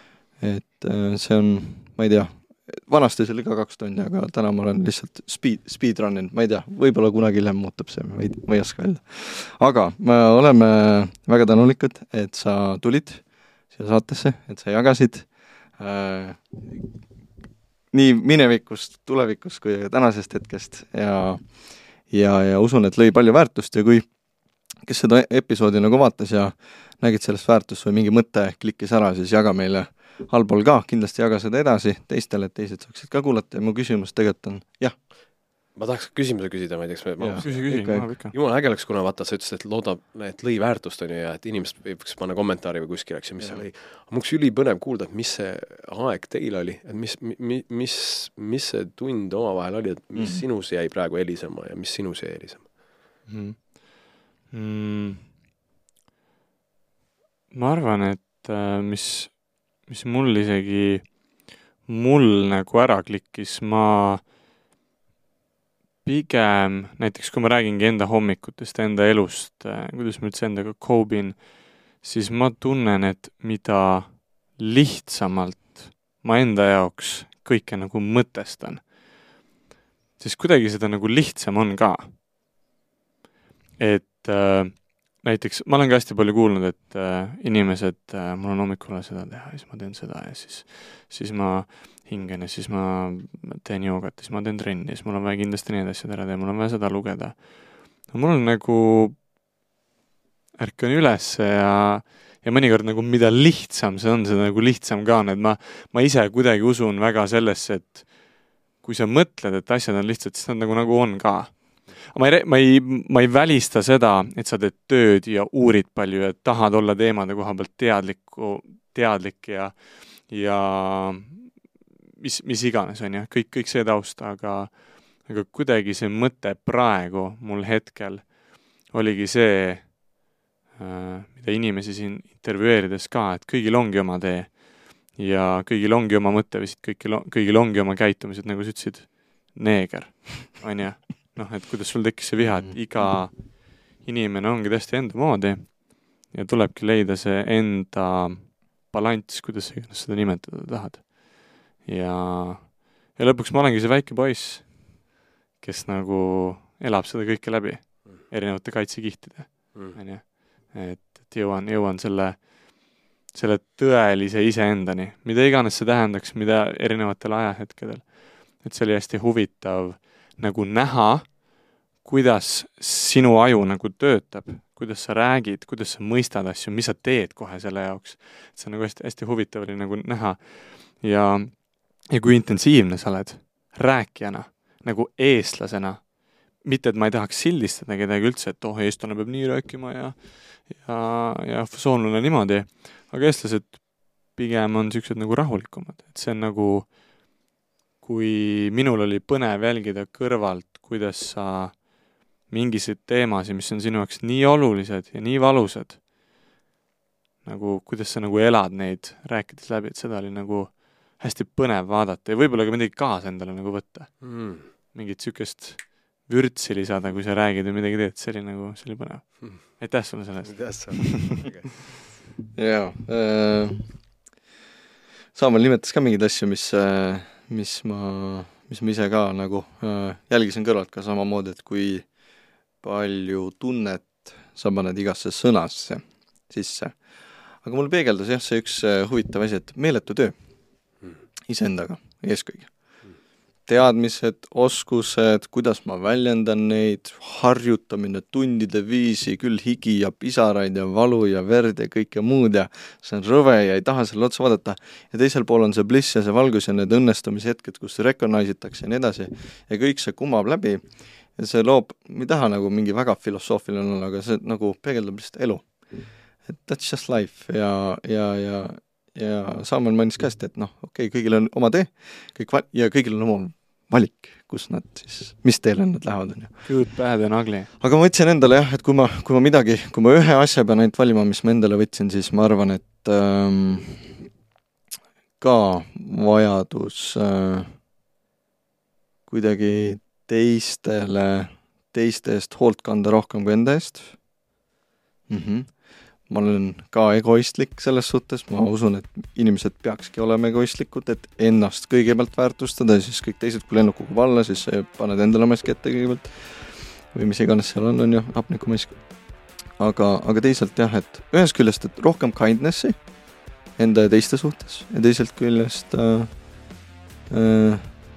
et see on, ma ei tea, vanasti see oli ka kaks tundi, aga täna ma olen lihtsalt speed, speedrunninud, ma ei tea, võib-olla kunagi hiljem muutub see, ma ei, ma ei oska öelda. Aga me oleme väga tänulikud, et sa tulid saatesse, et sa jagasid äh, nii minevikust, tulevikust kui tänasest hetkest ja, ja, ja usun, et lõi palju väärtust ja kui kes seda episoodi nagu vaatas ja nägid sellest väärtust või mingi mõte klikkis ära, siis jaga meile allpool ka, kindlasti jaga seda edasi teistele, et teised saaksid ka kuulata ja mu küsimus tegelikult on jah. Ma tahaks küsimuse küsida, ma ei teaks, ma küsi, küsi, ma ikka. Jumala ägelaks, kuna vaata, sa ütlesid, et loodab, et lõi väärtust on ju ja et inimesed võiks panna kommentaari või kuskil, eks ju, mis see lõi. Muks üli põnev kuulda, et mis see aeg teil oli, et mis, mis, mis, mis see tund oma vahel oli, et mis mm. sinus jäi praegu helisema ja mis sinus jäi helisema? Mm. Mm. Ma arvan, et mis mis mul isegi, mul nagu ära klikkis, ma pigem, näiteks kui ma räägingi enda hommikutest, enda elust, kuidas ma üldse endaga koobin, siis ma tunnen, et mida lihtsamalt ma enda jaoks kõike nagu mõtestan, siis kuidagi seda nagu lihtsam on ka. Et äh, näiteks ma olen ka hästi palju kuulnud, et äh, inimesed, äh, mul on hommikul seda teha ja siis ma teen seda ja siis, siis ma hingen ja siis ma teen joogat ja siis ma teen trenni ja siis mul on vaja kindlasti need asjad ära teha, mul on vaja seda lugeda. No, mul on nagu ärkan üles ja, ja mõnikord nagu mida lihtsam see on, seda nagu lihtsam ka on, et ma, ma ise kuidagi usun väga sellesse, et kui sa mõtled, et asjad on lihtsalt, siis nad nagu, nagu on ka. Ma ei, ma, ei, ma ei välista seda, et sa teed tööd ja uurid palju ja tahad olla teemade koha pealt teadliku, teadlik ja, ja mis, mis iganes on ja kõik, kõik see taust, aga, aga kuidagi see mõte praegu mul hetkel oligi see, mida inimesi siin intervjueerides ka, et kõigil ongi oma tee ja kõigil ongi oma mõttevisid, kõigil, kõigil ongi oma käitumised, nagu sa ütlesid, neeger, on ja noh, et kuidas sul tekkis see viha, et iga inimene ongi tõesti enda moodi ja tulebki leida see enda balanss, kuidas sa iganes seda nimetada tahad. Ja, ja lõpuks ma olengi see väike poiss, kes nagu elab seda kõike läbi, erinevate kaitsekihtide, on ja. Et, et jõuan, jõuan selle, selle tõelise iseendani, mida iganes see tähendaks, mida erinevatel ajahetkedel. Et see oli hästi huvitav nagu näha, kuidas sinu aju nagu töötab, kuidas sa räägid, kuidas sa mõistad asju, mis sa teed kohe selle jaoks. See on nagu hästi, hästi huvitav oli nagu näha. Ja, ja kui intensiivne sa oled rääkijana, nagu eestlasena, mitte et ma ei tahaks sildistada kedagi üldse, et oh, eestlane peab nii rääkima ja, ja, ja soonlane niimoodi, aga eestlased pigem on siuksed nagu rahulikumad, et see on nagu, kui minul oli põnev jälgida kõrvalt, kuidas sa mingisid teemasid, mis on sinu jaoks nii olulised ja nii valusad, nagu kuidas sa nagu elad neid rääkides läbi, et seda oli nagu hästi põnev vaadata ja võib-olla ka midagi kaasa endale nagu võtta. Mm. Mingit sükest vürtsi lisada, kui sa räägid või midagi teed, see oli nagu, see oli põnev. Mm. Aitäh sulle sellest. Aitäh sulle. Jaa. Äh, Saamal nimetas ka mingeid asju, mis, mis ma, mis ma ise ka nagu äh, jälgisin kõrvalt ka samamoodi, et kui palju tunnet sa paned igasse sõnasse sisse. Aga mul peegeldus jah, see üks huvitav asi, et meeletu töö iseendaga eeskõige. Teadmised, oskused, kuidas ma väljendan neid, harjutamine tundide viisi, küll higi ja pisaraid ja valu ja verd ja kõike muud ja see on rõve ja ei taha selle otsa vaadata. Ja teisel pool on see bliss ja see valgus ja need õnnestumishetked, kus recognise'itakse ja nii edasi ja kõik see kumab läbi ja see loob, ma ei taha nagu mingi väga filosoofiline olla, aga see nagu peegeldab lihtsalt elu. Et that's just life ja, ja, ja ja Saamen mainis käest, et noh, okei, okay, kõigil on oma tee kõik val- ja kõigil on oma valik, kus nad siis, mis teele nad lähevad on ju. Good, bad and ugly. Aga ma võtsin endale jah, et kui ma, kui ma midagi, kui ma ühe asja pean ainult valima, mis ma endale võtsin, siis ma arvan, et ähm, ka vajadus äh, kuidagi teistele, teiste eest hoolt kanda rohkem kui enda eest. Mhm. Ma olen ka egoistlik selles suhtes, ma usun, et inimesed peakski olema egoistlikud, et ennast kõigepealt väärtustada ja siis kõik teised, kui lennuk kukub alla, siis paned endale maski ette kõigepealt või mis iganes seal on, on ju, hapnikumask. Aga, aga teisalt jah, et ühest küljest, et rohkem kindnessi enda ja teiste suhtes ja teiselt küljest äh, äh,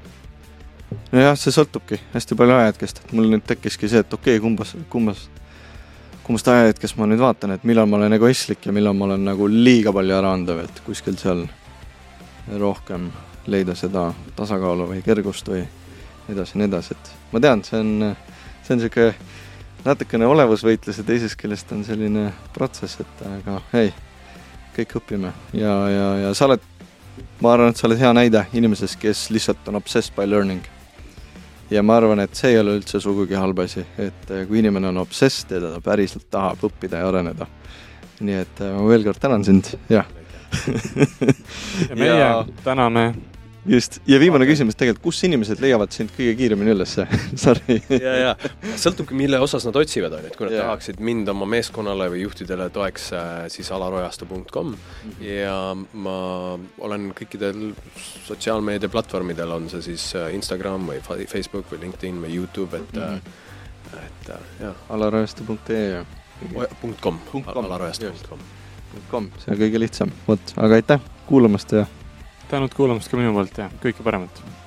no jah, see sõltubki hästi palju ajahetkest, et mul nüüd tekkiski see, et okei, okay, kumbas, kumbas kummast ajad, kes ma nüüd vaatan, et millal ma olen egoistlik ja millal ma olen nagu liiga palju ära andav, et kuskil seal rohkem leida seda tasakaalu või kergust või edasi ja edasi, et ma tean, see on, see on siuke natukene olevusvõitlus ja teisest küljest on selline protsess, et aga hei, kõik õpime ja, ja, ja sa oled, ma arvan, et sa oled hea näide inimesest, kes lihtsalt on obsessed by learning. Ja ma arvan, et see ei ole üldse sugugi halb asi, et kui inimene on obsessed ja ta päriselt tahab õppida ja areneda. Nii et ma veel kord tänan sind, jah. ja meie ja... täname just, ja viimane okay. küsimus tegelikult, kus inimesed leiavad sind kõige kiiremini ülesse? Sorry. ja, ja, sõltubki, mille osas nad otsivad, on, et kui nad ja. tahaksid mind oma meeskonnale või juhtidele toeks, siis alarojastu punkt com mm-hmm. ja ma olen kõikidel sotsiaalmeedia platvormidel, on see siis Instagram või Facebook või LinkedIn või YouTube, et mm-hmm. et jah. alarojastu punkt ee ja .com, alarojastu punkt com. see on kõige lihtsam, vot, aga aitäh kuulamast ja tänud kuulamast ka minu poolt ja kõike paremat!